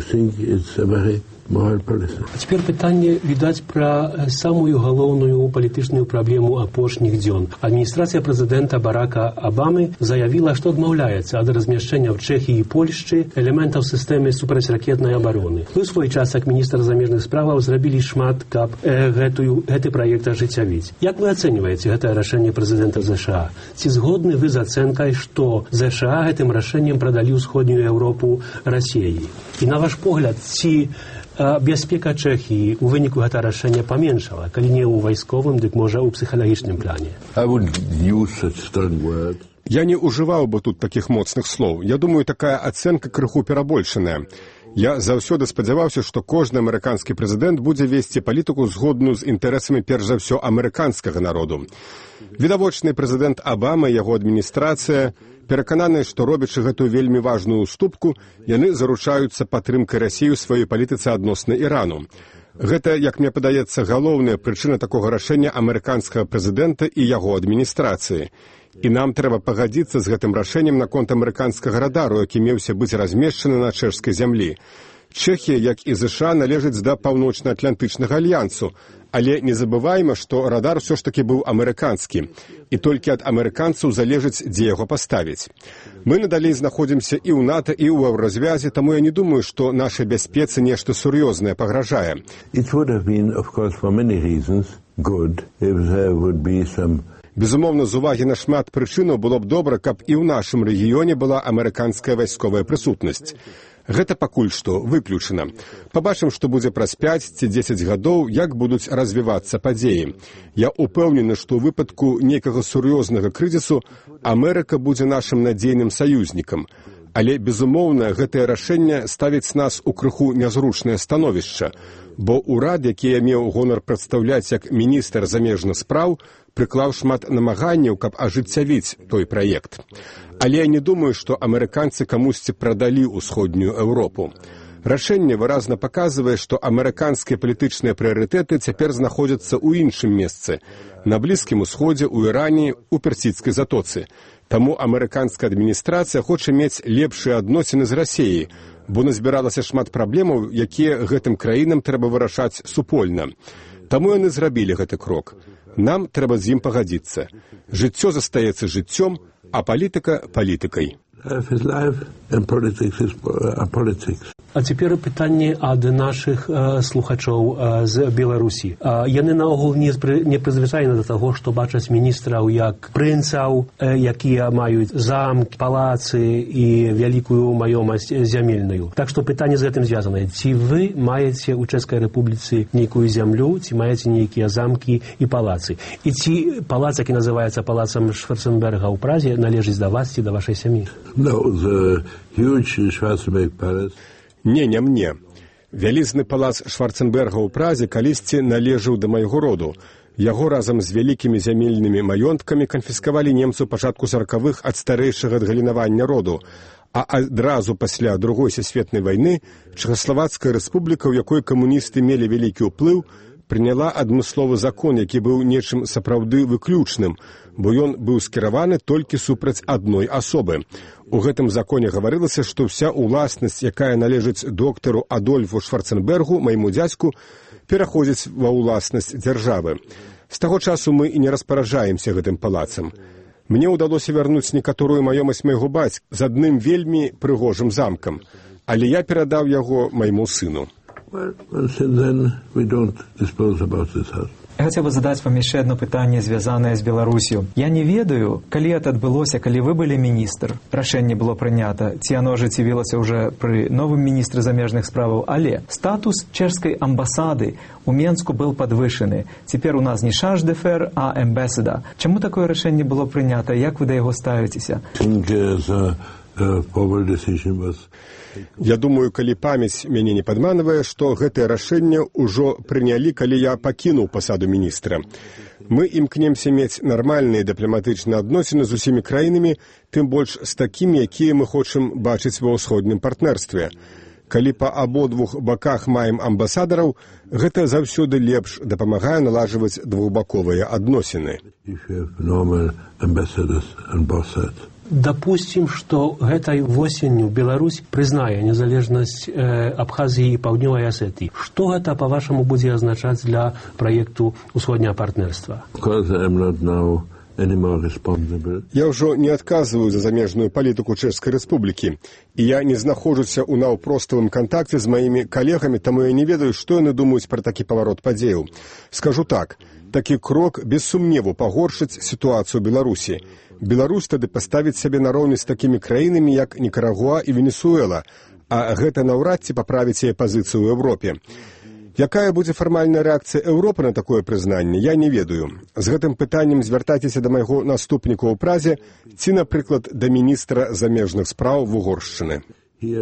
А цяпер пытанне, відаць, пра самую галоўную палітычную праблему апошніх дзён. Адміністрацыя прэзідэнта Барака Абамы заявіла, што адмаўляецца ад размяшчэння ў Чэхіі і Польшчы элементаў сістэмы супрацьракетнай абароны. Вы ў свой час, як міністр замежных справаў, зрабілі шмат, каб э, гэтую, гэты праект ажыццявіць. Як вы ацэньваеце гэтае рашэнне прэзідэнта ЗША? Ці згодны вы з ацэнкай, што ЗША гэтым рашэннем прадалі ўсходнюю Еўропу Расіі? І на ваш погляд, ці бяспека Чэхіі у выніку гэта рашэння паменшала, калі не ў вайсковым, дык можа ў псіхалагічным плане? Я не ўжываў бы тут такіх моцных слоў. Я думаю, такая ацэнка крыху перабольшаная. Я заўсёды спадзяваўся, што кожны амерыканскі прэзідэнт будзе весці палітыку згодную з інтарэсамі перш за ўсё амерыканскага народу. Відавочны прэзідэнт Абама і яго адміністрацыя перакананыя, што робячы гэтую вельмі важную ўступку, яны заручаюцца падтрымкай Расіі ў сваёй палітыцы адносна Ірану. Гэта, як мне падаецца, галоўная прычына такога рашэння амерыканскага прэзідэнта і яго адміністрацыі. І нам трэба пагадзіцца з гэтым рашэннем наконт амерыканскага радару, які меўся быць размешчаны на чэшскай зямлі. Чэхія, як і ЗША, належыць да паўночна-атлантычнага альянсу, але не забывайма, што радар ўсё ж такі быў амерыканскі, і толькі ад амерыканцаў залежыць, дзе яго паставіць. Мы надалей знаходзімся і ў НАТО, і ў еўразвязе, таму я не думаю, што нашай бяспецы нешта сур'ёзнае пагражае. Безумоўна, з увагі на шмат прычынаў было б добра, каб і ў нашым рэгіёне была амерыканская вайсковая прысутнасць. Гэта пакуль што выключана. Пабачым, што будзе праз пяць ці дзесяць гадоў, як будуць развівацца падзеі. Я ўпэўнены, што ў выпадку нейкага сур'ёзнага крызісу Амерыка будзе нашым надзейным саюзнікам. Але, безумоўна, гэтае рашэнне ставіць нас у крыху нязручнае становішча, бо ўрад, які я меў гонар прадстаўляць як міністр замежных спраў, прыклаў шмат намаганняў, каб ажыццявіць той праект. Але я не думаю, што амерыканцы камусьці прадалі ўсходнюю Еўропу. Рашэнне выразна паказвае, што амерыканскія палітычныя прыярытэты цяпер знаходзяцца ў іншым месцы – на Блізкім усходзе, у Іране, у Персідскай затоцы. Таму амерыканская адміністрацыя хоча мець лепшыя адносіны з Расіяй, бо назбіралася шмат праблемаў, якія гэтым краінам трэба вырашаць супольна. Таму яны зрабілі гэты крок. Нам трэба з ім пагадзіцца. Жыццё застаецца жыццём, а палітыка – палітыкай. А цяпер пытанне ад нашых э, слухачоў э, з Беларусі. Э, яны наогул не, не прызвычайны да таго, што бачаць міністраў як прынцаў, э, якія маюць замкі, палацы і вялікую маёмасць зямельную. Так што пытанне з гэтым звязанае. Ці вы маеце ў Чэшскай Рэпубліцы нейкую зямлю, ці маеце нейкія замкі і палацы? І ці палац, які называецца палацам Шварценберга ў Празе, належыць да вас ці да вашай сям'і? No, the huge Schwarzenberg Palace. Не, не мне. Вялізны палац Шварценберга ў Празе калісьці належаў да майго роду. Яго разам з вялікімі зямельнымі маёнткамі канфіскавалі немцы ў пачатку саракавых ад старэйшага адгалінавання роду. А адразу пасля Другой сусветнай вайны Чэхаславацкая рэспубліка, у якой камуністы мелі вялікі ўплыў, прыняла адмысловы закон, які быў нечым сапраўды выключным, бо ён быў скіраваны толькі супраць адной асобы. У гэтым законе гаварылася, што ўся ўласнасць, якая належыць доктару Адольфу Шварценбергу, майму дзядзьку, пераходзіць ва ўласнасць дзяржавы. З таго часу мы і не распараджаемся гэтым палацам. Мне ўдалося вярнуць некаторую маёмасць майго бацькі з адным вельмі прыгожым замкам, але я перадаў яго майму сыну. Well, well, then we don't dispose about this house. Я хацеў бы задаць вам яшчэ одно пытанне, звязанае з Беларусью. Я не ведаю, калі гэта адбылося, калі вы былі міністр, рашэнне было прынята, ці яно ажыццявілася ўжо пры новым міністры замежных справаў, але статус чэшскай амбасады у Менску быў падвышаны. Цяпер у нас не charge d'affaires, а ambassador. Чаму такое рашэнне было прынята? Як вы да яго ставіцеся? Я думаю, калі памяць мяне не падманвае, што гэтае рашэнне ўжо прынялі, калі я пакінуў пасаду міністра. Мы імкнемся мець нармальныя дыпламатычныя адносіны з усімі краінамі, тым больш з такімі, якія мы хочам бачыць ва ўсходнім партнерстве. Калі па абодвух баках маем амбасадараў, гэта заўсёды лепш дапамагае наладжваць двухбаковыя адносіны. Допустим, что этой осенью Беларусь признает незалежность э, Абхазии и Паўднёвай Осетии. Что это, по-вашему, будет означать для проекта усходнего партнерства? Я ўжо не адказваю за замежную палітыку Чэшскай Рэспублікі, і я не знаходжуся ў наўпроставым кантакце з маімі калегамі, таму я не ведаю, што яны думаюць пра такі паварот падзеяў. Скажу так, такі крок без сумневу пагоршыць сітуацыю Беларусі. Беларусь тады паставіць сябе на роўні з такімі краінамі, як Нікарагуа і Венесуэла, а гэта наўрад ці паправіць яе пазіцыю ў Еўропе. Якая будзе фармальная рэакцыя Еўропы на такое прызнанне, я не ведаю. З гэтым пытаннем звяртайцеся да майго наступніка ў Празе ці, напрыклад, да міністра замежных спраў Вугоршчыны. І,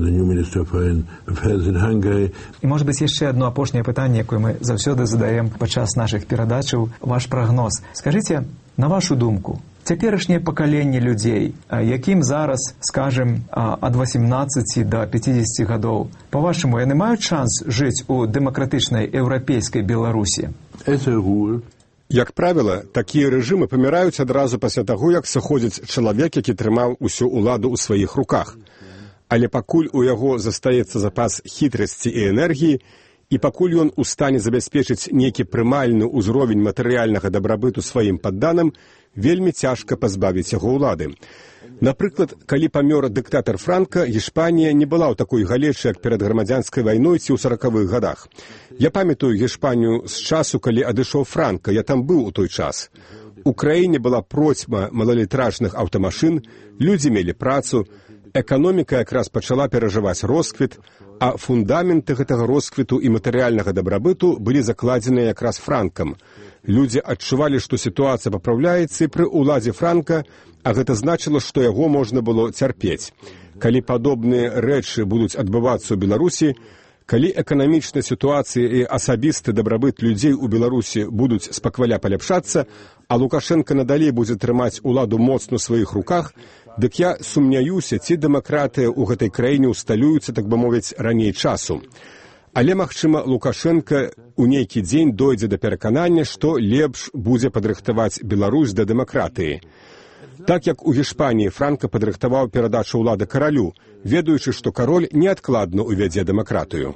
может быть, яшчэ одно апошняе пытанне, якое мы заўсёды задаем падчас нашых перадачаў, ваш прагноз. Скажыце, на вашу думку, цяперашняе пакаленне людзей, якім зараз, скажем, ад восемнадцаці да пяцідзесяці гадоў, па-вашаму, яны маюць шанс жыць у дэмакратычнай еўрапейскай Беларусі? Як правіла, такія рэжымы паміраюць адразу пасля таго, як сыходзіць чалавек, які трымаў усю ўладу ў сваіх руках. Але пакуль у яго застаецца запас хітрасці і энергіі, і пакуль ён у стане забяспечыць нейкі прымальны ўзровень матэрыяльнага дабрабыту сваім падданым, вельмі цяжка пазбавіць яго ўлады. Напрыклад, калі памёр дыктатар Франка, Гішпанія не была ў такой галечы, як перад грамадзянскай вайной ці ў саракавых гадах. Я памятаю Гішпанію з часу, калі адышоў Франка, я там быў у той час. У краіне была процьма малалітражных аўтамашын, людзі мелі працу, эканоміка якраз пачала перажываць росквіт, а фундаменты гэтага росквіту і матэрыяльнага дабрабыту былі закладзеныя якраз Франкам. Людзі адчувалі, што сітуацыя папраўляецца і пры ўладзе Франка, а гэта значыла, што яго можна было цярпець. Калі падобныя рэчы будуць адбывацца ў Беларусі, калі эканамічная сітуацыя і асабісты дабрабыт людзей у Беларусі будуць спакваля паляпшацца, а Лукашенка надалей будзе трымаць уладу моцна ў сваіх руках, дык я сумняюся, ці дэмакратыя ў гэтай краіне усталюецца, так бы мовіць, раней часу. Але, магчыма, Лукашенка ў нейкі дзень дойдзе да пераканання, што лепш будзе падрыхтаваць Беларусь да дэмакратыі. Так як у Гішпаніі Франка падрыхтаваў перадачу ўлады каралю, ведаючы, што кароль неадкладна ўвядзе дэмакратыю.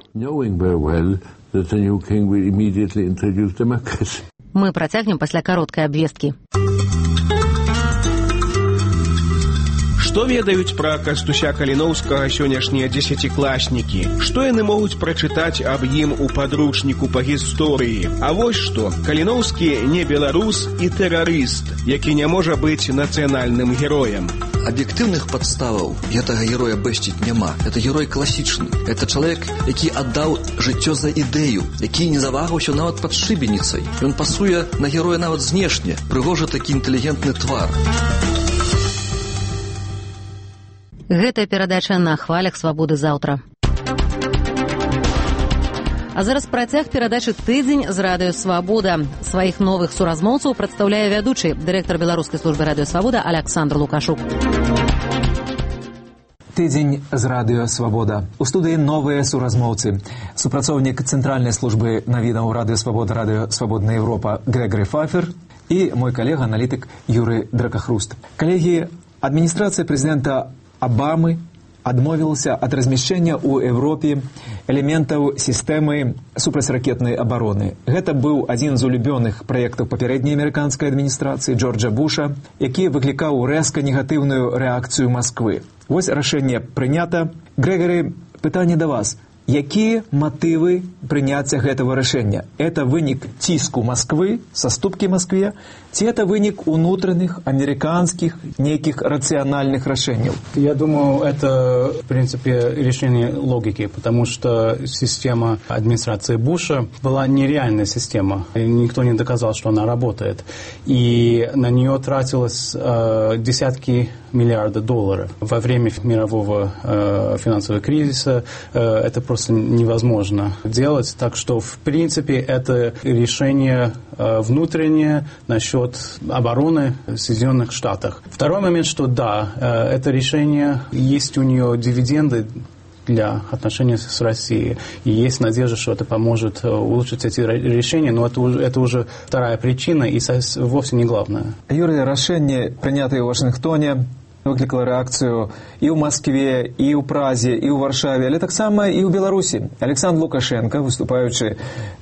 Мы працягнем пасля кароткай абвесткі. Што ведаюць пра Кастуся Каліноўскага сённяшнія дзесяцікласнікі? Што яны могуць прачытаць аб ім у падручніку па гісторыі? А вось што, Каліноўскі не беларус і тэрарыст, які не можа быць нацыянальным героем. Аб'ектыўных падставаў гэтага героя бэсціць няма. Это герой класічны. Это чалавек, які аддаў жыццё за ідэю, які не завагаўся нават пад шыбеніцай. Ён пасуе на героя нават знешне, прыгожы такі інтэлігентны твар. Гэтая перадача на хвалях свабоды заўтра. А зараз працяг перадачы «Тыдзень» з радыё «Свабода». Сваіх новых суразмоўцаў прадстаўляе вядучы, дырэктар беларускай службы радыё «Свабода» Аляксандр Лукашук. Тыдзень з радыё «Свабода». У студыі новыя суразмоўцы. Супрацоўнік цэнтральнай службы навінаў радыё «Свабода», радыё «Свабодная Европа» Грэгоры Фафер і мой калега-аналітык Юрый Дракахруст. Калегі, адміністрацыя прэзідэнта Абамы адмовілася ад размяшчэння ў Еўропе элементаў сістэмы супрацьракетнай абароны. Гэта быў адзін з улюбёных праектаў папярэдняй амерыканскай адміністрацыі Джорджа Буша, які выклікаў рэзка негатыўную рэакцыю Масквы. Вось рашэнне прынята. Грэгоры, пытанне да вас. Якія матывы прыняцця гэтага рашэння? Это вынік ціску Масквы, саступкі Маскве, ці это вынік унутраных американских неких рациональных решений? Я думаю, это, в принципе, решение логики, потому что система администрации Буша была нереальная система. Никто не доказал, что она работает. И на нее тратилось э, десятки миллиардов долларов. Во время мирового э, финансового кризиса э, это просто невозможно делать. Так что, в принципе, это решение э, внутреннее насчет обороны в Соединенных Штатах. Второй момент, что да, э, это решение, есть у нее дивиденды для отношений с Россией. И есть надежда, что это поможет улучшить эти решения, но это уже, это уже вторая причина и вовсе не главная. Юрий, решение, принятое в Вашингтоне, выклікала рэакцыю і ў Маскве, і ў Празе, і ў Варшаве, але таксама і ў Беларусі. Александр Лукашенко, выступаючы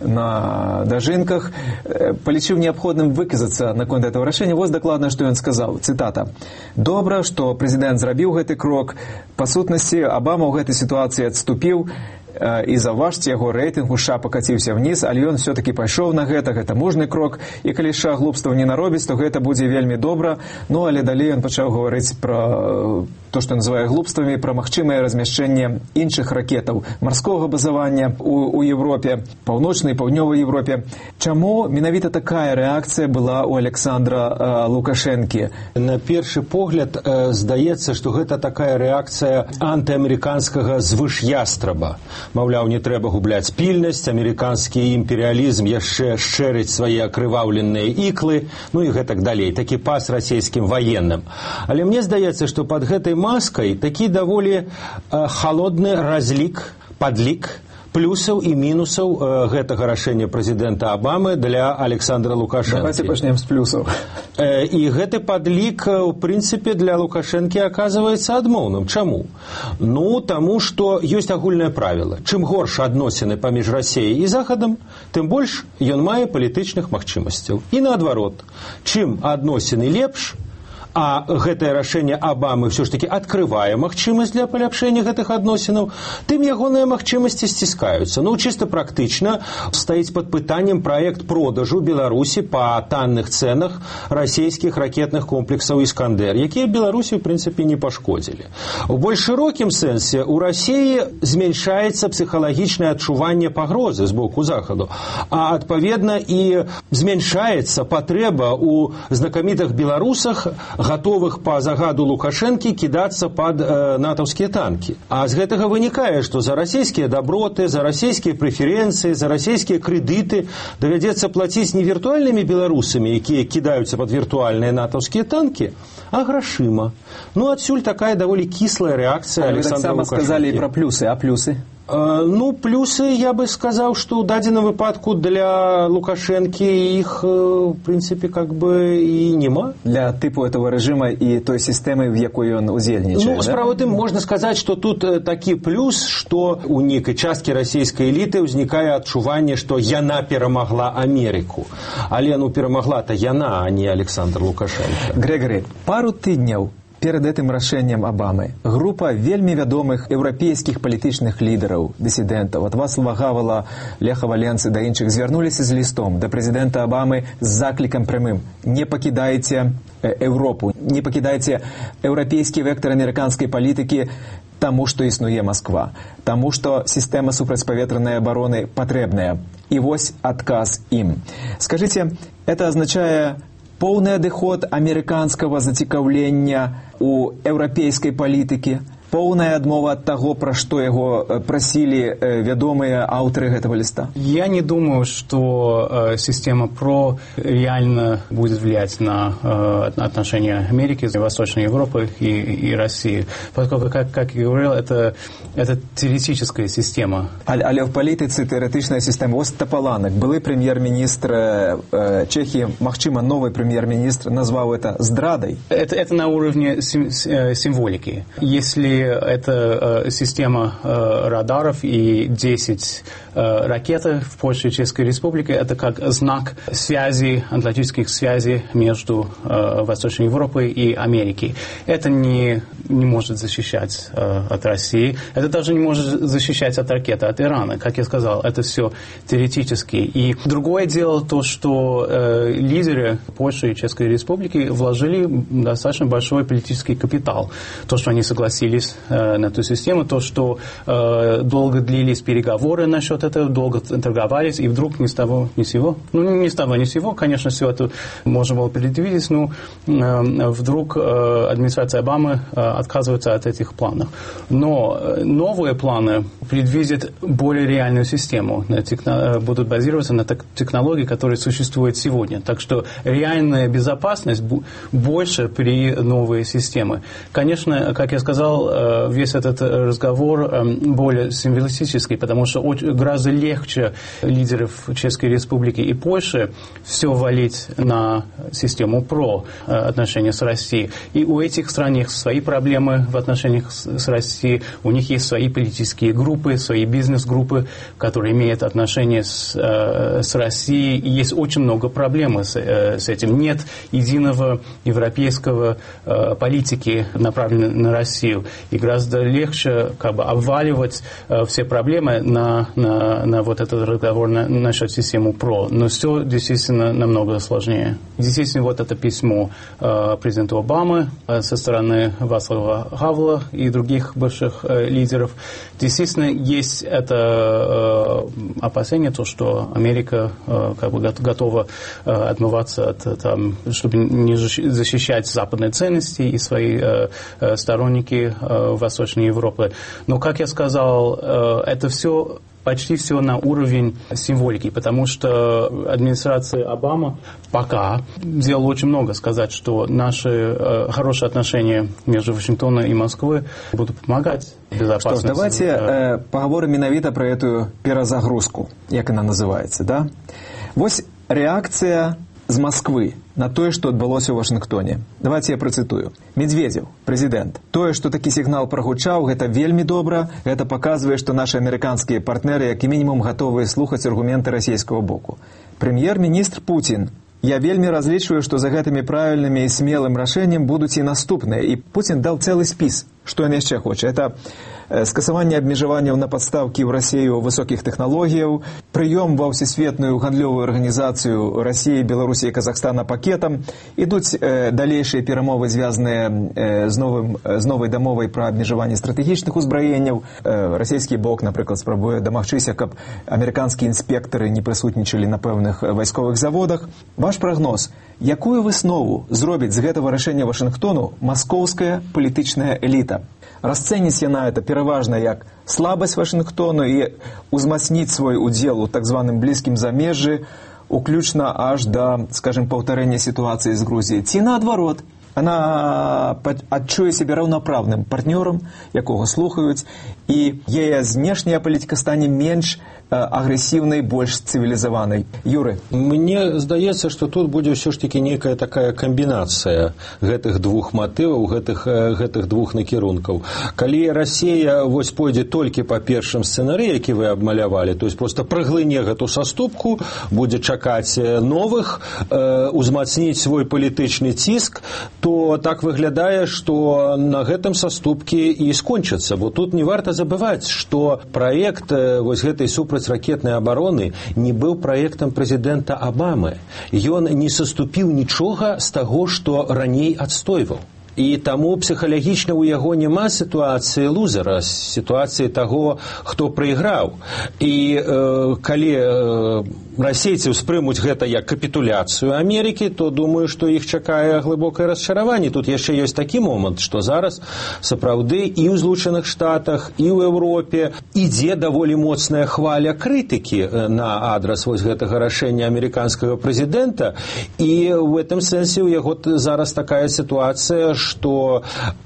на дажынках, палічыў неабходным выказацца наконт этого рашэння. Вось дакладна, што ён сказаў, цытата: «Добра, што прэзідэнт зрабіў гэты крок. Па сутнасці, Абама ў гэтай сітуацыі адступіў, і заўважце, яго рэйтынг у США пакаціўся вниз, але ён все-таки пайшоў на гэта, гэта мужны крок, і калі США глупстваў не наробіць, то гэта будзе вельмі добра». Ну, але далей ён пачаў гаварыць пра то, што называе глупствамі, пра магчымае размяшчэнне іншых ракетаў марскога базавання у, у Европе, паўночнай і паўднёвай Европе. Чаму менавіта такая рэакцыя была у Александра э, Лукашэнкі? На першы погляд э, здаецца, што гэта такая рэакцыя антыамерыканскага звыш'ястраба. Маўляў, не трэба губляць пільнасць, амерыканскі імперыялізм яшчэ шчэрыць свае акрываўленыя іклы, ну і гэтак далей, такі пас расійскім ваенным. Але мне здаецца, што пад гэтай маскай такі даволі э, халодны разлік, падлік плюсаў і мінусаў э, гэтага рашэння прэзідэнта Абамы для Александра Лукашэнкі. Давайте пачнем з плюсаў. Э, і гэты падлік, у прынцыпе, для Лукашэнкі аказваецца адмоўным. Чаму? Ну, таму, што ёсць агульнае правіла. Чым горш адносіны паміж Расіяй і Захадам, тым больш ён мае палітычных магчымасцяў. І наадварот, чым адносіны лепш, а гэтае рашэнне Абамы ўсё ж такі адкрывае магчымасць для паляпшэння гэтых адносінаў, тым ягоныя магчымасці сціскаюцца. Ну, чыста практычна стаіць пад пытаннем праект продажу Беларусі па танных цэнах расійскіх ракетных комплексаў «Іскандер», якія Беларусі, в прынцыпе, не пашкодзілі. У больш шырокім сэнсе у Расіі зменшаецца псіхалагічнае адчуванне пагрозы з боку Захаду, а адпаведна і зменшаецца патрэба у знакамітых беларусах, готовых по загаду Лукашэнкі кідацца пад э, натаўскія танкі. А з гэтага вынікае, што за расійскія даброты, за расійскія прэферэнцыі, за расійскія крэдыты давядзецца плаціць не віртуальнымі беларусамі, якія кідаюцца пад віртуальныя натаўскія танкі, а грашыма. Ну, адсюль такая даволі кіслая рэакцыя Александра Лукашэнкі. Так сказалі і пра плюсы, а плюсы? Ну, плюсы, я бы сказал, что в дадзеным выпадку для Лукашенки их, в принципе, как бы и нема. Для типу этого режима и той системы, в якой он удзельнічае. Ну, да? справа тым, можно сказать, что тут такі плюс, что у некой частки российской элиты ўзнікае адчуванне, что яна перамагла Америку. Але, ну, перамагла-то яна, а не Александр Лукашенко. Грегорий, пару тыдняў перед этим рашэннем Абамы група вельмі вядомых еўрапейскіх палітычных лідараў, дысідэнтаў, ад Вацлава Гавала, Леха Валенцы да іншых, звярнуліся з лістом да прэзідэнта Абамы з заклікам прямым: не пакідайце Еўропу, не пакідайце еўрапейскі вектар амерыканскай палітыкі, таму што існуе Москва, таму што сістэма супрацьпаветранай абароны патрэбная. І вось адказ ім. Скажыце, это азначае поўны адыход амерыканскага зацікаўлення у еўрапейскай палітыкі, поўная адмова ад таго, пра што яго прасілі вядомыя аўтары гэтага ліста? Я не думаю, что э, система ПРО реально будет влиять на э, отношения Америки, Восточной Европы и, и России. Поскольку, как, как я говорил, это, это теоретическая система. Але, але в палітыцы тэарэтычная сістэма. Ось Топаланак, былы прэм'ер-міністр э, Чехии, магчыма, новый прэм'ер-міністр назваў это здрадай. Это, это на уровне сим, э, символики. Если это э, система э, радаров и десять э, ракет в Польше и Чешской Республике, это как знак связи, атлантических связей между э, Восточной Европой и Америкой. Это не, не может защищать э, от России, это даже не может защищать от ракеты, от Ирана. Как я сказал, это все теоретически. И другое дело то, что э, лидеры Польши и Чешской Республики вложили достаточно большой политический капитал. То, что они согласились на ту систему, то, что э, долго длились переговоры насчет этого, долго торговались, и вдруг ни с того, ни с сего, ну, не с того, ни с сего, конечно, все это можно было предвидеть, но э, вдруг э, администрация Обамы э, отказывается от этих планов. Но э, новые планы предвидят более реальную систему, на техно, будут базироваться на технологии, которые существуют сегодня. Так что реальная безопасность больше при новой системе. Конечно, как я сказал, э, весь этот разговор э, более символистический, потому что очень, гораздо легче лидеров Чешской Республики и Польши все валить на систему ПРО э, отношения с Россией. И у этих стран есть свои проблемы в отношениях с, с Россией, у них есть свои политические группы, свои бизнес-группы, которые имеют отношения с, э, с Россией, и есть очень много проблем с, э, с этим. Нет единого европейского э, политики, направленной на Россию, и гораздо легче как бы обваливать э, все проблемы на, на, на вот этот разговор на, насчет системы ПРО. Но все действительно намного сложнее. Действительно, вот это письмо э, президенту Обамы э, со стороны Вацлава Хавла и других бывших э, лидеров. Действительно, есть это э, опасение, то, что Америка э, как бы готова э, отмываться от, там, чтобы не защищать западные ценности и свои э, э, сторонники э, Восточной Европы. Но, как я сказал, э, это все почти все на уровень символики, потому что администрация Обамы пока сделала очень много сказать, что наши э, хорошие отношения между Вашингтоном и Москвой будут помогать безопасности. Что ж, давайте э, поговорим менавіта про эту перезагрузку, як она называется, да? Вось реакция з Москвы на тое, што адбылося ў Вашынгтоне. Давайте я працытую. Медведзеў, прэзідэнт. Тое, што такі сігнал прагучаў, гэта вельмі добра. Гэта паказвае, што нашы амерыканскія партнеры, як і мінімум, гатовыя слухаць аргументы расійскага боку. Прэм'ер-міністр Путін. Я вельмі разлічваю, што за гэтымі правільнымі і смелым рашэннем будуць і наступныя. І Путін даў цэлы спіс. Што ён яшчэ хоча? Это скасаванне абмежаванняў на падстаўкі ў Расію высокіх тэхналогіяў, прыём ва ўсесветную гандлёвую арганізацыю Расіі, Беларусі і Казахстана пакетам, ідуць э, далейшыя перамовы, звязаныя э, з, новым, з новай дамовай пра абмежаванне стратэгічных узбраенняў. Э, расійскі бок, напрыклад, спрабуе дамагчыся, каб амерыканскія інспектары не прысутнічалі на пэўных вайсковых заводах. Ваш прагноз, якую выснову зробіць з гэтага рашэння Вашынгтону маскоўская палітычная эліта? Расцэніць яна это пераважна як слабасць Вашынгтону і узмацніць свой удзел у так званым блізкім замежжы, уключна аж да, скажем, паўтарэння сітуацыі з Грузіяй. Ці наадварот, она адчуе сябе раўнапраўным партнёрам, якога слухаюць, і яе знешняя палітыка стане менш агрэсіўнай, больш цывілізаванай. Юры? Мне здаецца, што тут будзе ўсё ж такі некая такая камбінацыя гэтых двух матываў, гэтых, гэтых двух накірункаў. Калі Расія вось пойдзе толькі па першым сцэнарыі, які вы абмалявалі, то есть просто праглыне гэту саступку, будзе чакаць новых, э, узмацніць свой палітычны ціск, то так выглядае, што на гэтым саступкі і скончыцца. Бо тут не варта забываць, што праект вось гэтай супрацьракетнай абароны не быў праектам прэзідэнта Абамы. Ён не саступіў нічога з таго, што раней адстойваў. І таму псіхалагічна ў яго няма сітуацыі лузера, сітуацыі таго, хто прайграў. І э, калі э, расейцы ўспрымуць гэта як капітуляцыю Амерыкі, то думаю, што іх чакае глыбокае расчараванне. Тут яшчэ ёсць такі момант, што зараз сапраўды і ў Злучаных Штатах, і ў Еўропе ідзе даволі моцная хваля крытыкі на адрас вось гэтага рашэння амерыканскага прэзідэнта. І ў гэтым сэнсе ў яго зараз такая сітуацыя, што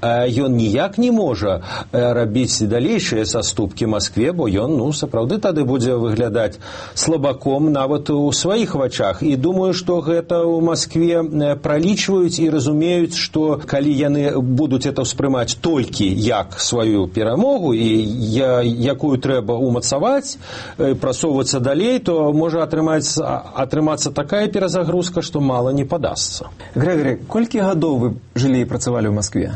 ён ніяк не можа рабіць далейшыя саступкі Маскве, бо ён, ну, сапраўды тады будзе выглядаць слабаком нават у сваіх вачах. І думаю, што гэта ў Маскве пралічваюць і разумеюць, што калі яны будуць это ўспрымаць толькі як сваю перамогу і якую трэба умацаваць, прасоўвацца далей, то можа атрымацца такая перазагрузка, што мала не падасца. Грегорий, колькі гадоў вы жылі і працавалі в Москве?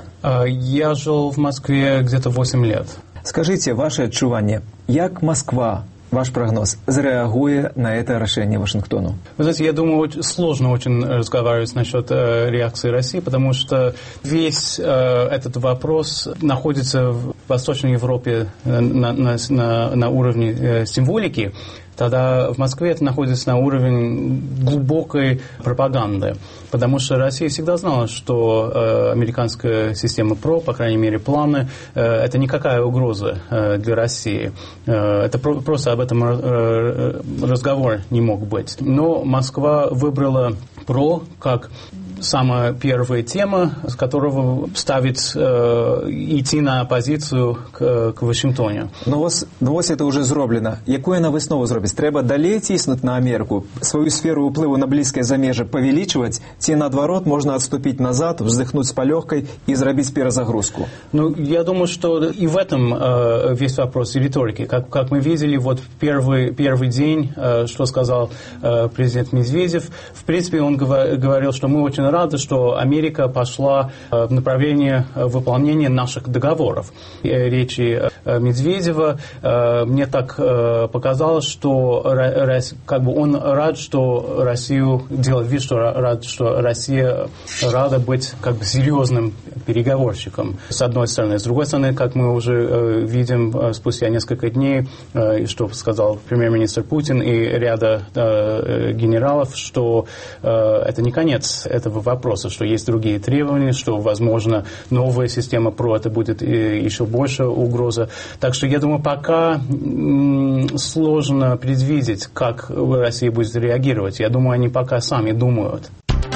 Я жил в Москве где-то восемь лет. Скажите, ваше отчувание, як Москва, ваш прогноз, зареагует на это решение Вашингтону? Вы знаете, я думаю, очень сложно очень разговаривать насчет э, реакции России, потому что весь э, этот вопрос находится в Восточной Европе на, на, на, на уровне э, символики. Тогда в Москве это находится на уровне глубокой пропаганды, потому что Россия всегда знала, что э, американская система ПРО, по крайней мере планы, э, это никакая угроза э, для России. Э, это про- просто об этом э, разговор не мог быть. Но Москва выбрала ПРО как самая первая тема, с которого ставить, э, идти на оппозицию к, к Вашингтону. Ну ось, ну ось это уже зроблено. Яку яна выснову зробіць? Трэба далей ціснуць на Америку, свою сферу ўплыву на блізкае замежжа павялічваць, ці наадварот можна отступить назад, вздохнуть с полегкой и зробить перезагрузку? Ну, я думаю, что и в этом э, весь вопрос риторики. Как, как мы видели, вот первый, первый день, э, что сказал э, президент Медведев, в принципе, он говор, говорил, что мы очень рады, что Америка пошла э, в направлении выполнения наших договоров. И, э, речи э, Медведева э, мне так э, показалось, что э, как бы он рад, что Россию, делает вид, что рад, что Россия рада быть как бы серьезным переговорщиком, с одной стороны. С другой стороны, как мы уже э, видим э, спустя несколько дней, э, и что сказал премьер-министр Путин и ряда э, генералов, что э, это не конец этого вопроса, что есть другие требования, что, возможно, новая система ПРО это будет э, еще больше угроза. Так что, я думаю, пока м- сложно предвидеть, как Россия будет реагировать. Я думаю, они пока сами думают.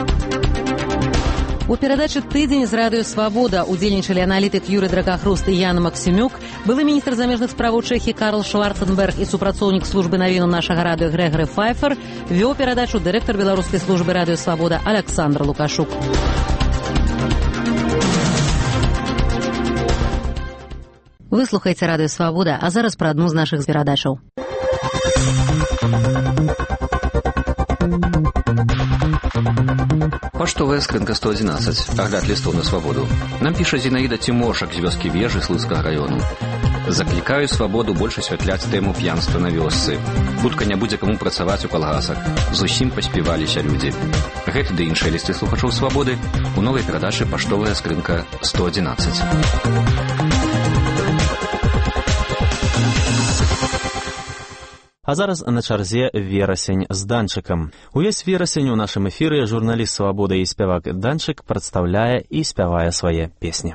У перадачы «Тыдзень» з радыё «Свабода» удзельнічалі аналітык Юрый Дракахруст і Яна Максімюк, былы міністр замежных справаў Чэхіі Карл Шварценберг і супрацоўнік службы навінаў нашага радыё Грэгары Файфер, вёў перадачу дырэктар беларускай службы радыё «Свабода» Александр Лукашук. Вы слухаеце радыё «Свабода», а зараз пра адну з нашых перадачаў. Паштовая скрынка сто одиннадцать. Агляд листов на свободу. Нам піша Зінаіда Тимошак з вёскі Вежы Слуцкага району. Заклікаю свабоду больш асвятляць тэму п'янства на вёсцы. Хутка не будзе каму працаваць у калгасах. Зусім паспеваліся людзі. Гэты ды іншыя лісты слухачоў свабоды у новай перадачы «Паштовая скрынка сто одиннадцать». А зараз на чарзе верасень з Данчыкам. Увесь верасень у нашым эфіры журналіст «Свабода» і спявак Данчык прадстаўляе і спявае свае песні.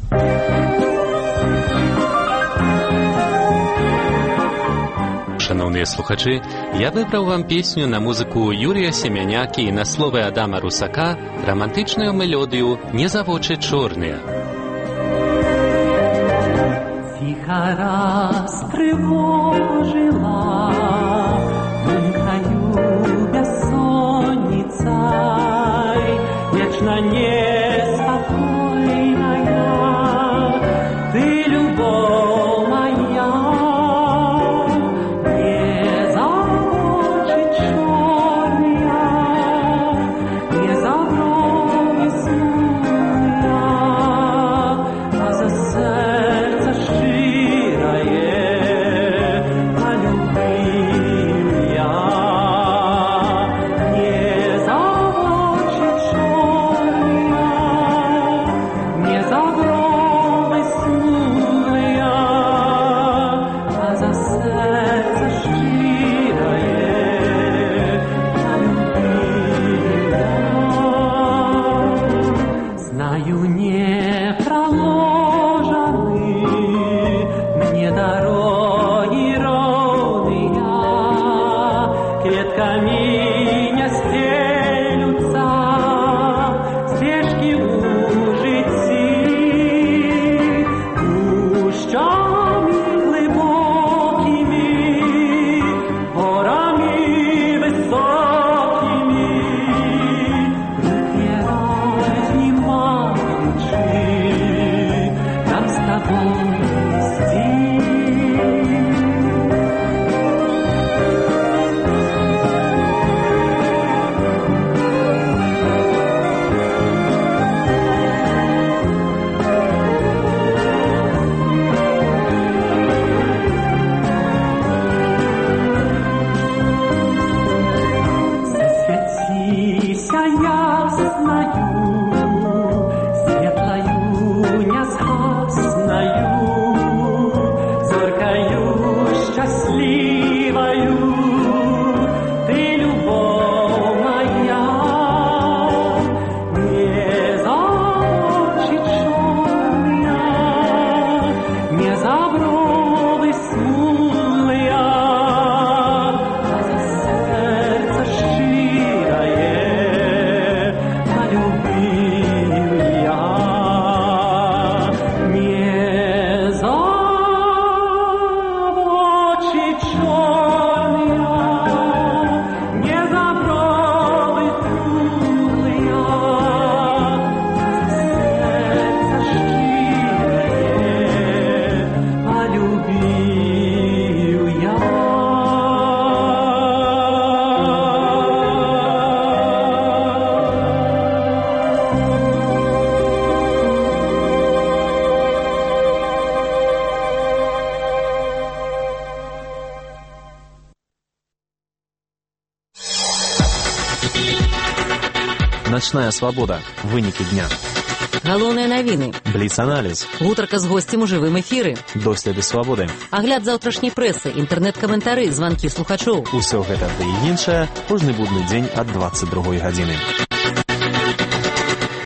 Шановныя слухачы, я выбраў вам песню на музыку Юрія Семянякі і на словы Адама Русака романтычную мелодыю «Не за вочы чорныя». Тихо растревожила думкою бессонницей, вечно неспокойная, ты, любовь моя, не за очи черные, не за брови смуглые, а за сердце ясною, светлою, несхасною. Начная свабода. Вынікі дня. Галоўныя навіны. Бліц-аналіз. Гутарка з госцем у жывым эфіры. Доследы свабоды. Агляд заўтрашняй прэсы, інтэрнэт-каментары, званкі слухачоў. Усё гэта ды і іншае кожны будны дзень ад дваццаць другой гадзіны.